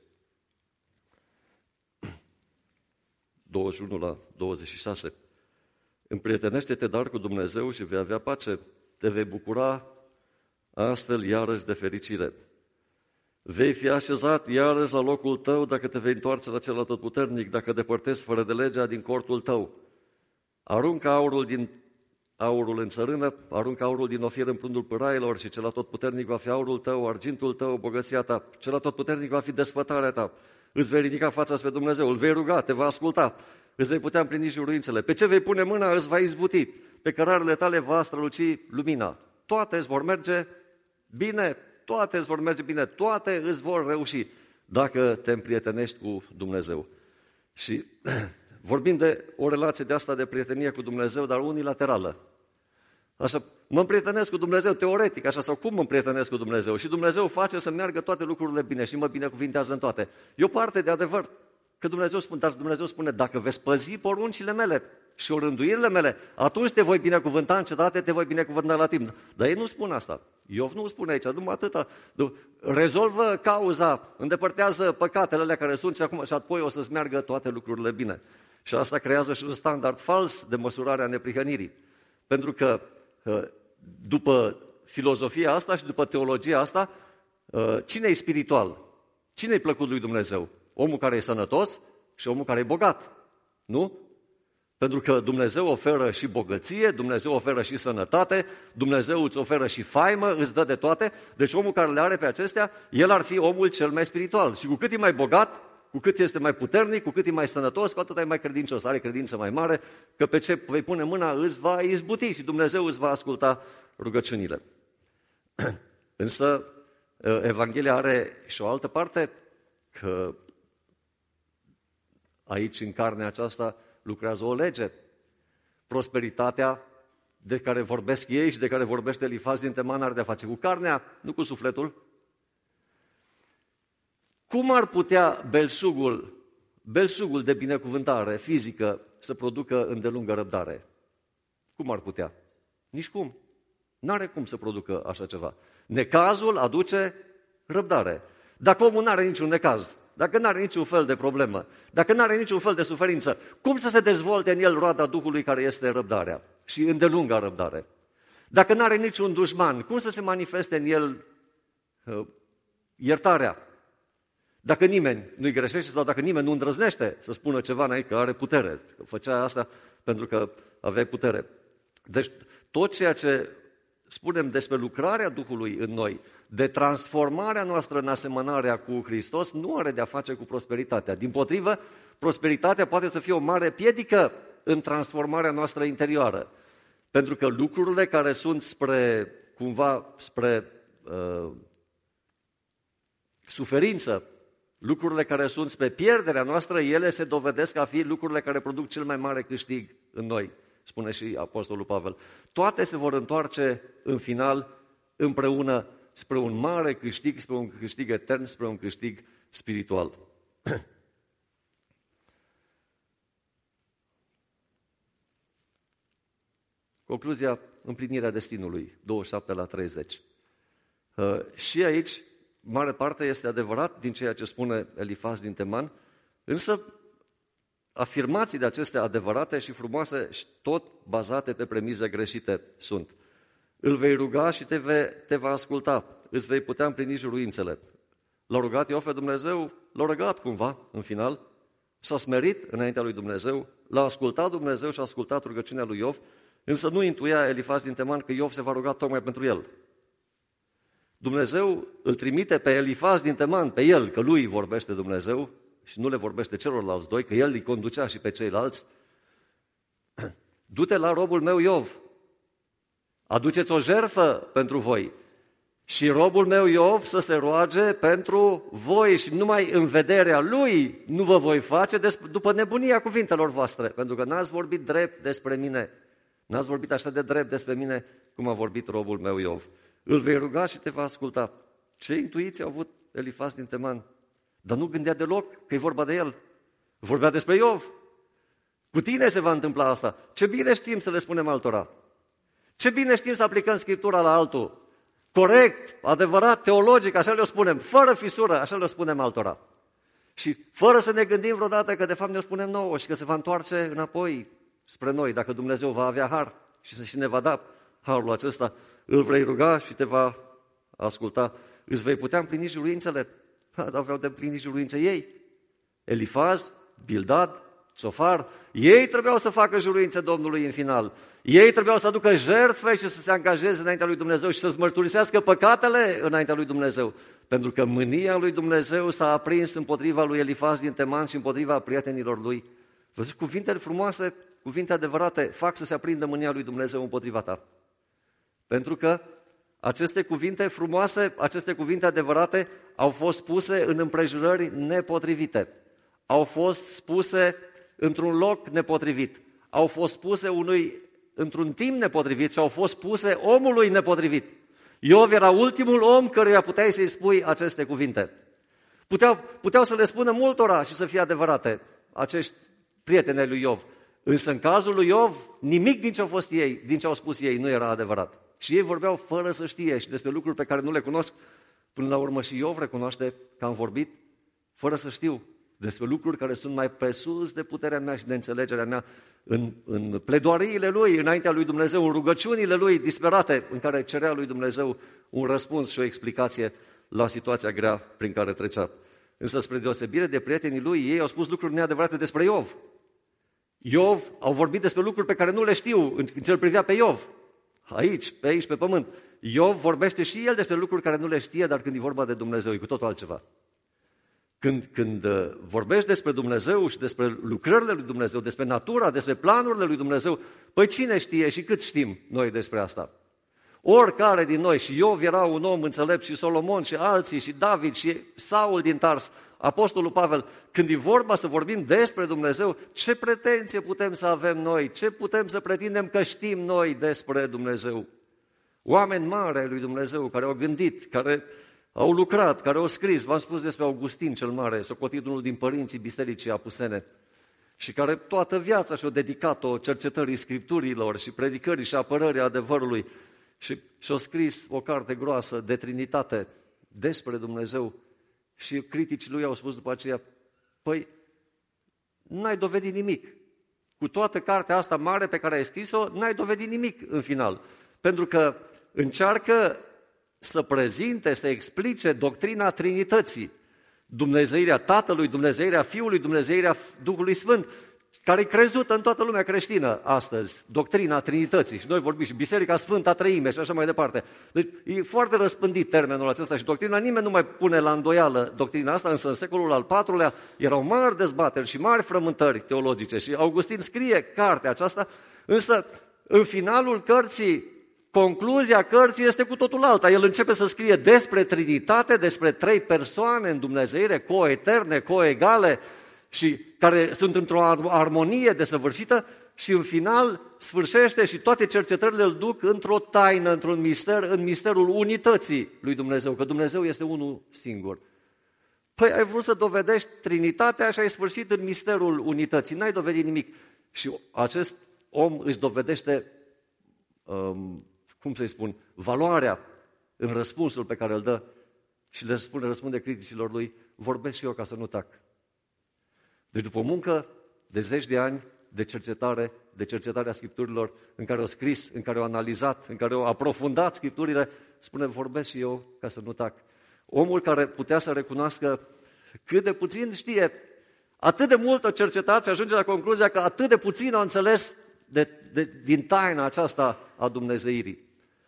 21 la 26. Împrietenește-te dar cu Dumnezeu și vei avea pace. Te vei bucura astfel iarăși de fericire. Vei fi așezat iarăși la locul tău dacă te vei întoarce la cel atotputernic, dacă depărtezi fără de legea din cortul tău. Aruncă aurul în țărână, aruncă aurul din Ofir în plundul pârailor și cel atotputernic va fi aurul tău, argintul tău, bogăția ta. Cel atotputernic va fi desfătarea ta. Îți vei ridica fața spre Dumnezeu, îl vei ruga, te va asculta, îți vei putea împlini juruințele. Pe ce vei pune mâna îți va izbuti, pe cărarele tale va străluci lumina. Toate îți vor merge bine, toate îți vor reuși dacă te împrietenești cu Dumnezeu. Și vorbim de o relație de asta de prietenie cu Dumnezeu, dar unilaterală. Așa, mă împrietenesc cu Dumnezeu teoretic, așa, sau cum mă împrietenesc cu Dumnezeu? Și Dumnezeu face să meargă toate lucrurile bine și mă binecuvintează în toate. E o parte de adevăr, că Dumnezeu spune, dacă veți păzi poruncile mele și rânduirile mele, atunci te voi binecuvânta în cetate, te voi binecuvânta la timp. Dar ei nu spun asta. Iov nu spune aici, numai atâta. Rezolvă cauza, îndepărtează păcatele alea care sunt și apoi o să-ți meargă toate lucrurile bine. Și asta creează și un standard fals de măsurare a neprihănirii. Pentru că după filozofia asta și după teologia asta, cine e spiritual? Cine e plăcut lui Dumnezeu? Omul care e sănătos și omul care e bogat. Nu? Pentru că Dumnezeu oferă și bogăție, Dumnezeu oferă și sănătate, Dumnezeu îți oferă și faimă, îți dă de toate. Deci omul care le are pe acestea, el ar fi omul cel mai spiritual. Și cu cât e mai bogat, cu cât este mai puternic, cu cât e mai sănătos, cu atât e mai credincios, are credință mai mare, că pe ce vei pune mâna îți va izbuti și Dumnezeu îți va asculta rugăciunile. Însă Evanghelia are și o altă parte, că aici în carnea aceasta lucrează o lege. Prosperitatea de care vorbesc ei și de care vorbește Elifaz din Teman are de-a face cu carnea, nu cu sufletul. Cum ar putea belșugul de binecuvântare fizică să producă îndelungă răbdare? Cum ar putea? Nici cum. N-are cum să producă așa ceva. Necazul aduce răbdare. Dacă omul n-are niciun necaz, dacă n-are niciun fel de problemă, dacă n-are niciun fel de suferință, cum să se dezvolte în el roada Duhului care este răbdarea și îndelunga răbdare? Dacă n-are niciun dușman, cum să se manifeste în el iertarea? Dacă nimeni nu-i greșește sau dacă nimeni nu îndrăznește să spună ceva înainte, că are putere, că făcea asta pentru că aveai putere. Deci tot ceea ce spunem despre lucrarea Duhului în noi, de transformarea noastră în asemănarea cu Hristos, nu are de-a face cu prosperitatea. Dimpotrivă, prosperitatea poate să fie o mare piedică în transformarea noastră interioară. Pentru că lucrurile care sunt spre suferință, lucrurile care sunt spre pierderea noastră, ele se dovedesc a fi lucrurile care produc cel mai mare câștig în noi, spune și Apostolul Pavel. Toate se vor întoarce în final împreună spre un mare câștig, spre un câștig etern, spre un câștig spiritual. Concluzia, împlinirea destinului, 27 la 30. Și aici, mare parte este adevărat din ceea ce spune Elifaz din Teman, însă afirmații de acestea adevărate și frumoase și tot bazate pe premize greșite sunt. Îl vei ruga și te va asculta, îți vei putea împlini juruințele. L-a rugat Iov pe Dumnezeu, l-a rugat cumva în final, s-a smerit înaintea lui Dumnezeu, l-a ascultat Dumnezeu și a ascultat rugăciunea lui Iov, însă nu intuia Elifaz din Teman că Iov se va ruga tocmai pentru el. Dumnezeu îl trimite pe Elifaz din Teman, pe el, că lui vorbește Dumnezeu și nu le vorbește celorlalți doi, că el îi conducea și pe ceilalți. Du-te la robul meu Iov, aduceți o jertfă pentru voi și robul meu Iov să se roage pentru voi și numai în vederea lui nu vă voi face după nebunia cuvintelor voastre, pentru că n-ați vorbit drept despre mine, n-ați vorbit așa de drept despre mine cum a vorbit robul meu Iov. Îl vei ruga și te va asculta. Ce intuiție a avut Elifaz din Teman? Dar nu gândea deloc că e vorba de el. Vorbea despre Iov. Cu tine se va întâmpla asta. Ce bine știm să le spunem altora. Ce bine știm să aplicăm Scriptura la altul. Corect, adevărat, teologic, așa le-o spunem, fără fisură, așa le-o spunem altora. Și fără să ne gândim vreodată că de fapt ne-o spunem nouă și că se va întoarce înapoi spre noi, dacă Dumnezeu va avea har și ne va da harul acesta, îl vei ruga și te va asculta. Îți vei putea împlini juruințele? Aveau de împlinit juruințe ei. Elifaz, Bildad, Tsofar, ei trebuiau să facă juruințe Domnului în final. Ei trebuiau să aducă jertfe și să se angajeze înaintea lui Dumnezeu și să-ți mărturisească păcatele înaintea lui Dumnezeu. Pentru că mânia lui Dumnezeu s-a aprins împotriva lui Elifaz din Teman și împotriva prietenilor lui. Văzuți, cuvintele frumoase, cuvinte adevărate, fac să se aprindă mânia lui Dumnezeu împotriva ta. Pentru că aceste cuvinte frumoase, aceste cuvinte adevărate au fost spuse în împrejurări nepotrivite. Au fost spuse într-un loc nepotrivit. Au fost spuse într-un timp nepotrivit și au fost spuse omului nepotrivit. Iov era ultimul om căruia puteai să-i spui aceste cuvinte. Puteau să le spună multora și să fie adevărate acești prieteni ai lui Iov. Însă în cazul lui Iov, nimic din ce au spus ei nu era adevărat. Și ei vorbeau fără să știe și despre lucruri pe care nu le cunosc. Până la urmă și Iov recunoaște că am vorbit fără să știu despre lucruri care sunt mai presus de puterea mea și de înțelegerea mea în pledoariile lui, înaintea lui Dumnezeu, în rugăciunile lui disperate, în care cerea lui Dumnezeu un răspuns și o explicație la situația grea prin care trecea. Însă, spre deosebire de prietenii lui, ei au spus lucruri neadevărate despre Iov. Iov au vorbit despre lucruri pe care nu le știu în ce îl privea pe Iov. Aici, pe pământ. Iov vorbește și el despre lucruri care nu le știe, dar când e vorba de Dumnezeu, e cu totul altceva. Când vorbești despre Dumnezeu și despre lucrările lui Dumnezeu, despre natura, despre planurile lui Dumnezeu, păi cine știe și cât știm noi despre asta? Oricare din noi, și Iov era un om înțelept, și Solomon, și alții, și David, și Saul din Tars, Apostolul Pavel, când e vorba să vorbim despre Dumnezeu, ce pretenție putem să avem noi? Ce putem să pretindem că știm noi despre Dumnezeu? Oameni mari ai lui Dumnezeu care au gândit, care au lucrat, care au scris, v-am spus despre Augustin cel Mare, socotit unul din părinții bisericii apusene, și care toată viața și-a dedicat-o cercetării Scripturilor și predicării și apărării adevărului și-a scris o carte groasă de Trinitate despre Dumnezeu și criticii lui au spus după aceea, păi, n-ai dovedit nimic. Cu toată cartea asta mare pe care ai scris-o, n-ai dovedit nimic în final. Pentru că încearcă să prezinte, să explice doctrina Trinității, dumnezeirea Tatălui, dumnezeirea Fiului, dumnezeirea Duhului Sfânt, care e crezută în toată lumea creștină astăzi, doctrina Trinității. Și noi vorbim și Biserica Sfântă a Treime și așa mai departe. Deci e foarte răspândit termenul acesta și doctrina, nimeni nu mai pune la îndoială doctrina asta, însă în secolul al IV-lea erau mari dezbateri și mari frământări teologice și Augustin scrie cartea aceasta, însă în finalul cărții, concluzia cărții este cu totul alta. El începe să scrie despre Trinitate, despre trei persoane în Dumnezeire, coeterne, coegale, și care sunt într-o armonie desăvârșită și în final sfârșește și toate cercetările îl duc într-o taină, într-un mister, în misterul unității lui Dumnezeu, că Dumnezeu este unul singur. Păi ai vrut să dovedești Trinitatea și ai sfârșit în misterul unității, n-ai dovedit nimic. Și acest om își dovedește, valoarea în răspunsul pe care îl dă și le răspunde criticilor lui, vorbesc și eu ca să nu tac. Deci după o muncă de zeci de ani de cercetarea Scripturilor, în care au scris, în care au analizat, în care au aprofundat Scripturile, spune, vorbesc și eu ca să nu tac. Omul care putea să recunoască cât de puțin știe, atât de mult a cercetat și ajunge la concluzia că atât de puțin a înțeles din taina aceasta a dumnezeirii.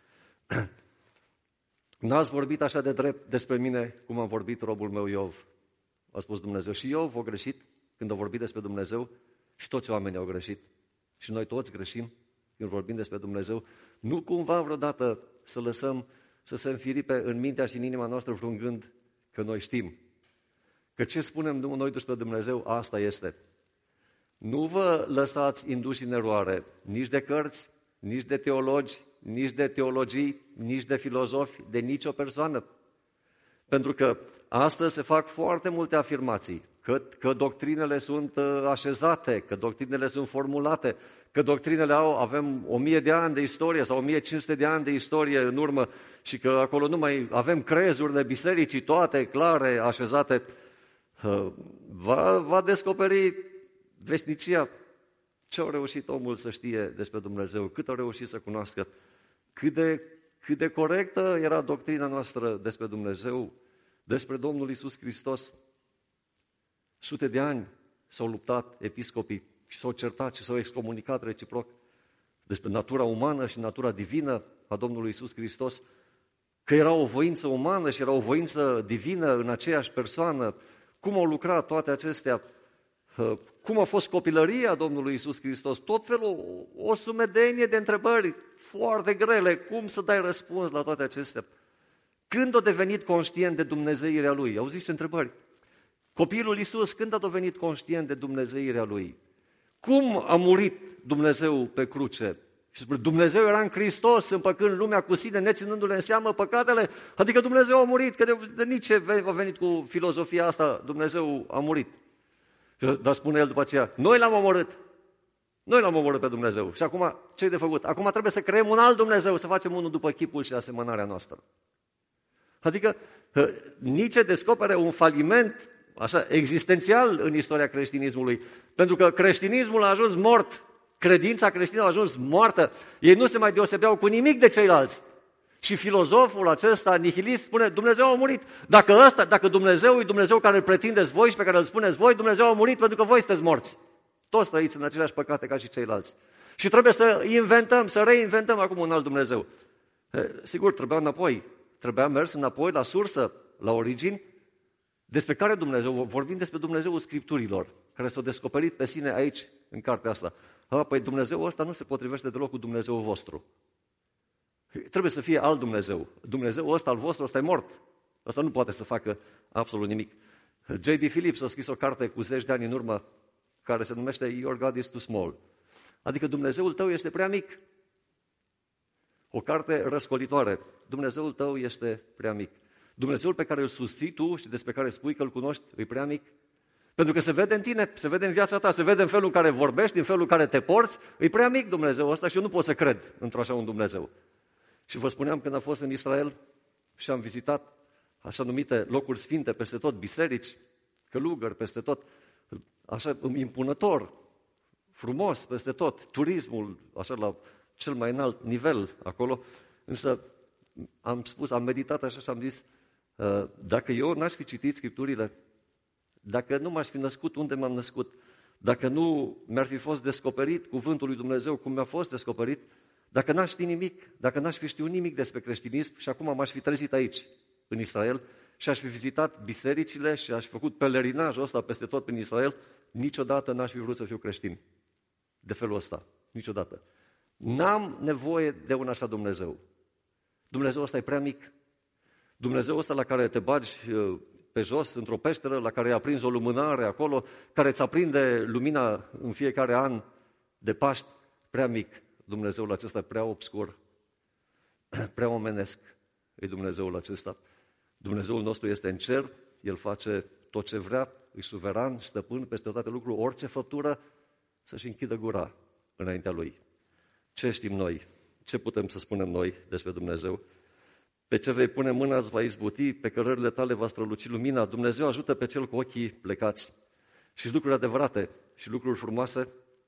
N-ați vorbit așa de drept despre mine cum a vorbit robul meu Iov. A spus Dumnezeu. Și Iov a greșit când a vorbit despre Dumnezeu și toți oamenii au greșit. Și noi toți greșim când vorbim despre Dumnezeu. Nu cumva vreodată să lăsăm să se înfiripe în mintea și în inima noastră vreun gând că noi știm. Că ce spunem noi despre Dumnezeu, asta este. Nu vă lăsați induși în eroare nici de cărți, nici de teologi, nici de teologii, nici de filozofi, de nicio persoană. Pentru că astăzi se fac foarte multe afirmații că doctrinele sunt așezate, că doctrinele sunt formulate, că doctrinele avem 1000 de ani de istorie sau 1500 de ani de istorie în urmă și că acolo nu mai avem crezurile bisericii toate clare, așezate. Va descoperi veșnicia ce a reușit omul să știe despre Dumnezeu, cât a reușit să cunoască, cât de corectă era doctrina noastră despre Dumnezeu, despre Domnul Iisus Hristos. Sute de ani s-au luptat episcopii și s-au certat și s-au excomunicat reciproc despre natura umană și natura divină a Domnului Iisus Hristos, că era o voință umană și era o voință divină în aceeași persoană, cum au lucrat toate acestea, cum a fost copilăria Domnului Iisus Hristos, tot felul, o sumedenie de întrebări foarte grele, cum să dai răspuns la toate acestea. Când a devenit conștient de dumnezeirea Lui? Auziți ce întrebări? Copilul Iisus, când a devenit conștient de dumnezeirea Lui? Cum a murit Dumnezeu pe cruce? Și spune, Dumnezeu era în Hristos, împăcând lumea cu sine, neținându-le în seamă păcatele, adică Dumnezeu a murit, că de nici a venit cu filozofia asta, Dumnezeu a murit. Dar spune el după aceea, noi l-am omorât pe Dumnezeu. Și acum ce-i de făcut? Acum trebuie să creăm un alt Dumnezeu, să facem unul după chipul și asemănarea noastră. Adică Nietzsche descopere un faliment așa, existențial în istoria creștinismului, pentru că creștinismul a ajuns mort, credința creștină a ajuns moartă, ei nu se mai deosebeau cu nimic de ceilalți. Și filozoful acesta, nihilist, spune, Dumnezeu a murit. Dacă Dumnezeu e Dumnezeu care îl pretindeți voi și pe care îl spuneți voi, Dumnezeu a murit pentru că voi sunteți morți. Toți trăiți în aceleași păcate ca și ceilalți. Și trebuie să inventăm, să reinventăm acum un alt Dumnezeu. Sigur, trebuia mers înapoi la sursă, la origini, despre care Dumnezeu, vorbim despre Dumnezeul Scripturilor, care s-a descoperit pe sine aici, în cartea asta. Păi Dumnezeul ăsta nu se potrivește deloc cu Dumnezeul vostru. Trebuie să fie alt Dumnezeu. Dumnezeul ăsta al vostru, ăsta e mort. Ăsta nu poate să facă absolut nimic. J.B. Phillips a scris o carte cu 10 de ani în urmă, care se numește Your God is too small. Adică Dumnezeul tău este prea mic. O carte răscolitoare. Dumnezeul tău este prea mic. Dumnezeul pe care îl susții tu și despre care spui că îl cunoști, e prea mic. Pentru că se vede în tine, se vede în viața ta, se vede în felul în care vorbești, în felul în care te porți, e prea mic Dumnezeul ăsta și eu nu pot să cred într-așa un Dumnezeu. Și vă spuneam când am fost în Israel și am vizitat așa numite locuri sfinte peste tot, biserici, călugări peste tot, așa impunător, frumos peste tot, turismul așa la cel mai înalt nivel acolo, însă am meditat așa și am zis, dacă eu n-aș fi citit Scripturile, dacă nu m-aș fi născut unde m-am născut, dacă nu mi-ar fi fost descoperit cuvântul lui Dumnezeu cum mi-a fost descoperit, dacă n-aș ști nimic, dacă n-aș fi știut nimic despre creștinism și acum m-aș fi trezit aici, în Israel, și aș fi vizitat bisericile și aș fi făcut pelerinajul ăsta peste tot prin Israel, niciodată n-aș fi vrut să fiu creștin. De felul ăsta, niciodată. N-am nevoie de un așa Dumnezeu. Dumnezeu ăsta e prea mic. Dumnezeu ăsta la care te bagi pe jos, într-o peșteră, la care ai aprins o lumânare acolo, care îți aprinde lumina în fiecare an de Paști, prea mic. Dumnezeul acesta prea obscur, prea omenesc e Dumnezeul acesta. Dumnezeul nostru este în cer, El face tot ce vrea, e suveran, stăpân peste toate lucrurile, orice făptură să-și închidă gura înaintea Lui. Ce știm noi? Ce putem să spunem noi despre Dumnezeu? Pe ce vei pune mâna îți va izbuti, pe cărările tale va străluci lumina. Dumnezeu ajută pe cel cu ochii plecați. Și lucruri adevărate și lucruri frumoase,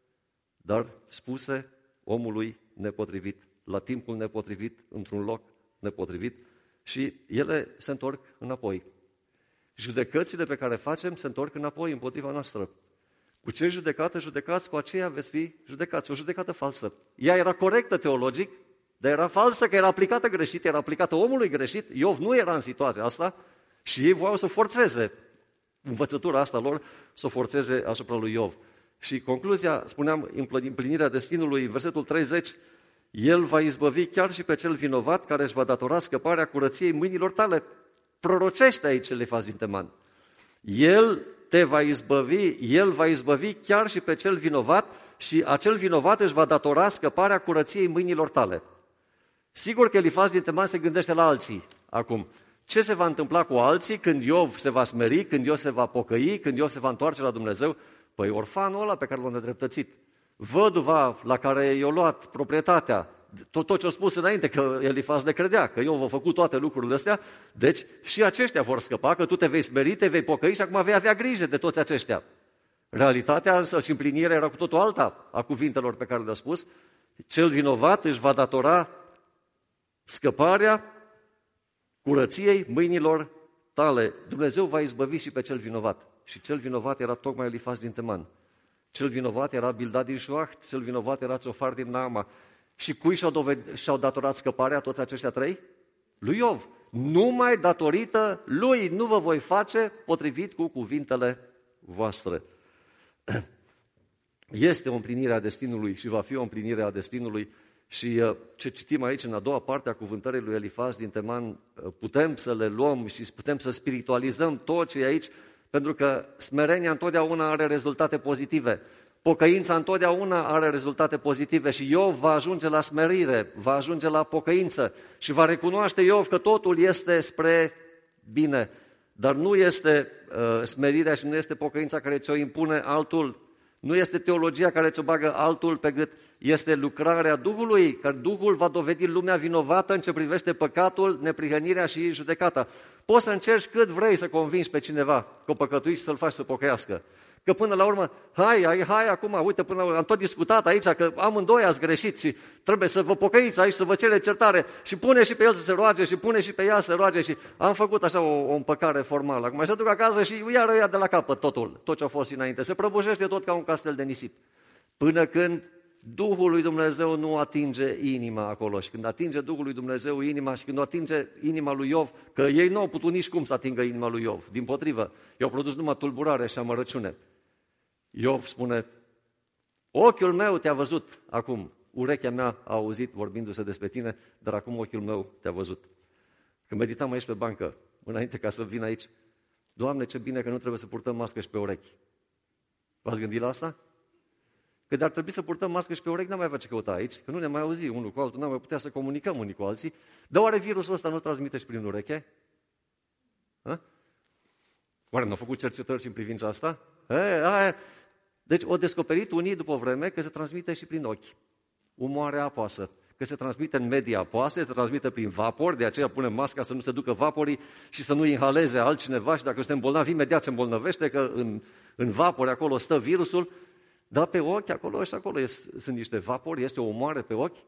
dar spuse omului nepotrivit, la timpul nepotrivit, într-un loc nepotrivit și ele se întorc înapoi. Judecățile pe care facem se întorc înapoi împotriva noastră. Cu ce judecată judecați, cu aceea veți fi judecați. O judecată falsă. Ea era corectă teologic, dar era falsă că era aplicată greșit, era aplicată omului greșit. Iov nu era în situația asta și ei voiau să forțeze învățătura asta lor, să o forțeze asupra lui Iov. Și concluzia, spuneam, împlinirea destinului, versetul 30, El va izbăvi chiar și pe cel vinovat care își va datora scăparea curăției mâinilor tale. Prorocește aici Elifaz din Teman. El va izbăvi chiar și pe cel vinovat și acel vinovat își va datora scăparea curăției mâinilor tale. Sigur că Elifaz din Teman se gândește la alții acum. Ce se va întâmpla cu alții când Iov se va smeri, când Iov se va pocăi, când Iov se va întoarce la Dumnezeu? Păi orfanul ăla pe care l-a nedreptățit, văduva la care i-a luat proprietatea, tot ce a spus înainte, că Elifaz le credea, că Iov a făcut toate lucrurile astea, deci și aceștia vor scăpa, că tu te vei smeri, te vei pocăi și acum vei avea grijă de toți aceștia. Realitatea însă și împlinirea era cu totul alta a cuvintelor pe care le-a spus. Cel vinovat își va datora scăparea curăției mâinilor tale. Dumnezeu va izbăvi și pe cel vinovat. Și cel vinovat era tocmai Elifaz din Teman. Cel vinovat era Bildad din Șuaht, cel vinovat era Țofar din Naama. Și cui și-au datorat scăparea toți aceștia trei? Lui Iov. Numai datorită lui nu vă voi face potrivit cu cuvintele voastre. Este o împlinire a destinului și va fi o împlinire a destinului. Și ce citim aici în a doua parte a cuvântării lui Elifaz din Teman, putem să le luăm și putem să spiritualizăm tot ce e aici, pentru că smerenia întotdeauna are rezultate pozitive. Pocăința întotdeauna are rezultate pozitive și Iov va ajunge la smerire, va ajunge la pocăință și va recunoaște Iov că totul este spre bine. Dar nu este smerirea și nu este pocăința care ți-o impune altul, nu este teologia care ți-o bagă altul pe gât, este lucrarea Duhului, că Duhul va dovedi lumea vinovată în ce privește păcatul, neprihănirea și judecata. Poți să încerci cât vrei să convingi pe cineva că o păcătuiești și să-l faci să pocăiască. Că până la urmă, hai acum, uite, până la urmă, am tot discutat aici că amândoi ați greșit și trebuie să vă pocăiți aici, să vă cereți certare și pune și pe el să se roage și pune și pe ea să se roage și am făcut așa o împăcare formală. Acum se duc acasă și iară ia de la capăt totul, tot ce a fost înainte. Se prăbușește tot ca un castel de nisip. Până când Duhul lui Dumnezeu nu atinge inima acolo și când atinge Duhul lui Dumnezeu inima și când atinge inima lui Iov, că ei nu au putut nici cum să atingă inima lui Iov, dimpotrivă, i-au produs numai tulburare și amărăciune. Iov spune, ochiul meu te-a văzut acum, urechea mea a auzit vorbindu-se despre tine, dar acum ochiul meu te-a văzut. Când meditam aici pe bancă, înainte ca să vin aici, Doamne, ce bine că nu trebuie să purtăm mască și pe urechi. V-ați gândit la asta? Că de-ar trebui să purtăm mască și pe urechi, n-am mai avea ce căuta aici, că nu ne mai auzi unul cu altul, n-am mai putea să comunicăm unii cu alții. Dar oare virusul ăsta nu transmite și prin ureche? Ha? Oare n-au făcut cercetări și în privința asta? Deci o descoperit unii după o vreme că se transmite și prin ochi. Umoare apoasă. Că se transmite în medii apoase, se transmite prin vapor, de aceea punem masca să nu se ducă vaporii și să nu inhaleze altcineva și dacă suntem bolnavi, imediat se îmbolnăvește, că în vapori acolo stă virusul, dar pe ochi acolo și acolo sunt niște vapori, este o umoare pe ochi.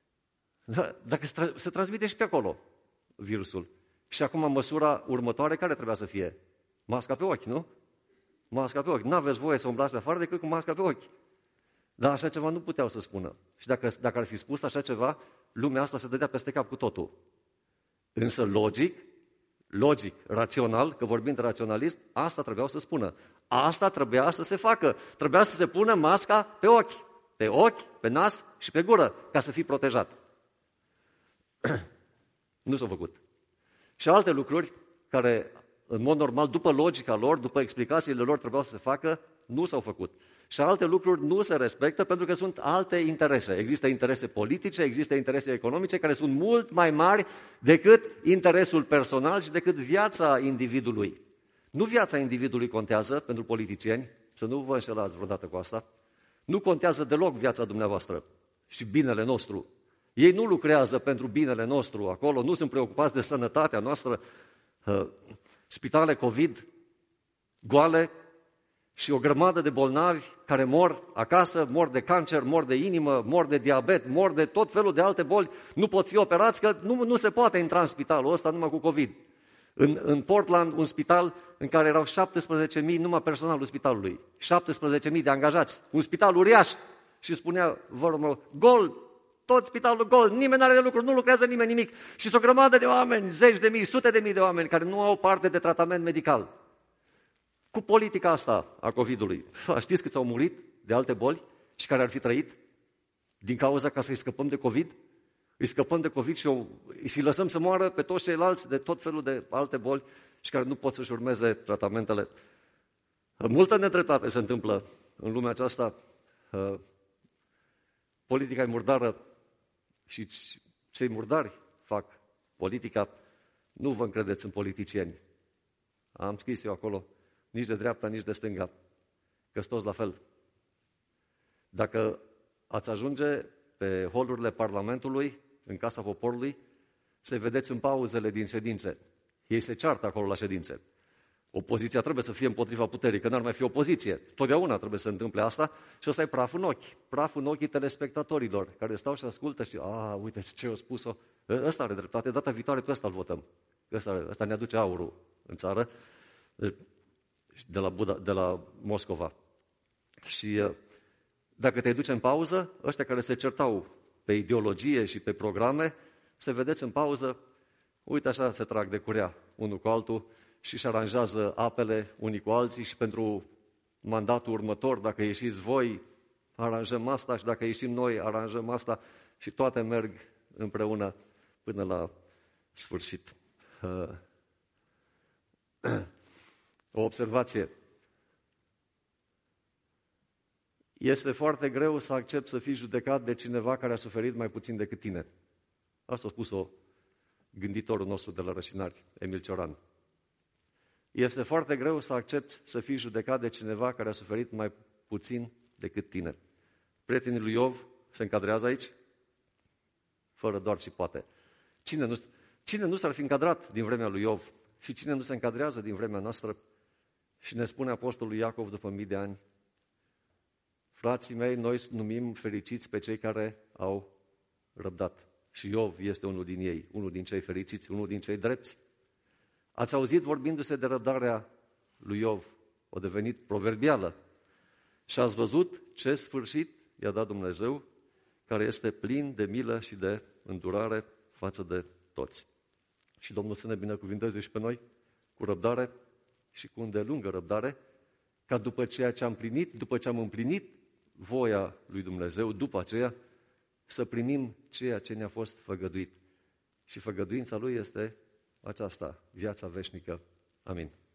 Dacă se transmite și pe acolo virusul. Și acum măsura următoare care trebuia să fie? Masca pe ochi, nu? Masca pe ochi. N-aveți voie să umblați pe afară decât cu masca pe ochi. Dar așa ceva nu puteau să spună. Și dacă ar fi spus așa ceva, lumea asta se dădea peste cap cu totul. Însă logic, rațional, că vorbim de raționalism, asta trebuiau să spună. Asta trebuia să se facă. Trebuia să se pună masca pe ochi. Pe ochi, pe nas și pe gură, ca să fii protejat. Nu s-au făcut. Și alte lucruri care, în mod normal, după logica lor, după explicațiile lor, trebuiau să se facă, nu s-au făcut. Și alte lucruri nu se respectă pentru că sunt alte interese. Există interese politice, există interese economice care sunt mult mai mari decât interesul personal și decât viața individului. Nu viața individului contează pentru politicieni, să nu vă înșelați vreodată cu asta. Nu contează deloc viața dumneavoastră și binele nostru. Ei nu lucrează pentru binele nostru acolo, nu sunt preocupați de sănătatea noastră. Spitale COVID goale și o grămadă de bolnavi care mor acasă, mor de cancer, mor de inimă, mor de diabet, mor de tot felul de alte boli, nu pot fi operați că nu se poate intra în spitalul ăsta numai cu COVID. În Portland, un spital în care erau 17.000 numai personalul spitalului, 17.000 de angajați, un spital uriaș și spunea, vă rog, gol, tot spitalul gol, nimeni nu are de lucru, nu lucrează nimeni nimic și sunt o grămadă de oameni, zeci de mii, sute de mii de oameni care nu au parte de tratament medical. Cu politica asta a COVID-ului, știți câți au murit de alte boli și care ar fi trăit din cauza ca să-i scăpăm de COVID? Îi scăpăm de COVID și îi lăsăm să moară pe toți ceilalți de tot felul de alte boli și care nu pot să-și urmeze tratamentele. Multă nedreptate se întâmplă în lumea aceasta. Politica e murdară și cei murdari fac politica. Nu vă încredeți în politicieni. Am scris eu acolo, nici de dreapta, nici de stânga, că-s toți la fel. Dacă ați ajunge pe holurile Parlamentului, în Casa Poporului, să vedeți în pauzele din ședințe. Ei se ceartă acolo la ședințe. Opoziția trebuie să fie împotriva puterii, că n-ar mai fi opoziție. Totdeauna trebuie să se întâmple asta și ăsta e praf în ochi. Praf în ochii telespectatorilor, care stau și ascultă și, uite ce a spus-o. Ăsta are dreptate, data viitoare pe ăsta îl votăm. Ăsta ne aduce aurul în țară, de la Moscova. Și dacă te duci în pauză, ăștia care se certau pe ideologie și pe programe, să vedeți în pauză, uite așa se trag de curea unul cu altul și își aranjează apele unii cu alții și pentru mandatul următor, dacă ieșiți voi, aranjăm asta și dacă ieșim noi, aranjăm asta și toate merg împreună până la sfârșit. O observație. Este foarte greu să accepti să fii judecat de cineva care a suferit mai puțin decât tine. Asta a spus-o gânditorul nostru de la Rășinari, Emil Cioran. Este foarte greu să accepti să fii judecat de cineva care a suferit mai puțin decât tine. Prietenii lui Iov se încadrează aici? Fără doar și poate. Cine nu s-ar fi încadrat din vremea lui Iov și cine nu se încadrează din vremea noastră? Și ne spune apostolul Iacov după 1000 de ani, frații mei, noi numim fericiți pe cei care au răbdat. Și Iov este unul din ei, unul din cei fericiți, unul din cei drepți. Ați auzit vorbindu-se de răbdarea lui Iov, o devenit proverbială. Și ați văzut ce sfârșit i-a dat Dumnezeu, care este plin de milă și de îndurare față de toți. Și Domnul să ne binecuvinteze și pe noi cu răbdare și cu îndelungă răbdare, ca după ceea ce am primit, după ce am împlinit voia lui Dumnezeu, după aceea să primim ceea ce ne-a fost făgăduit. Și făgăduința lui este aceasta, viața veșnică. Amin.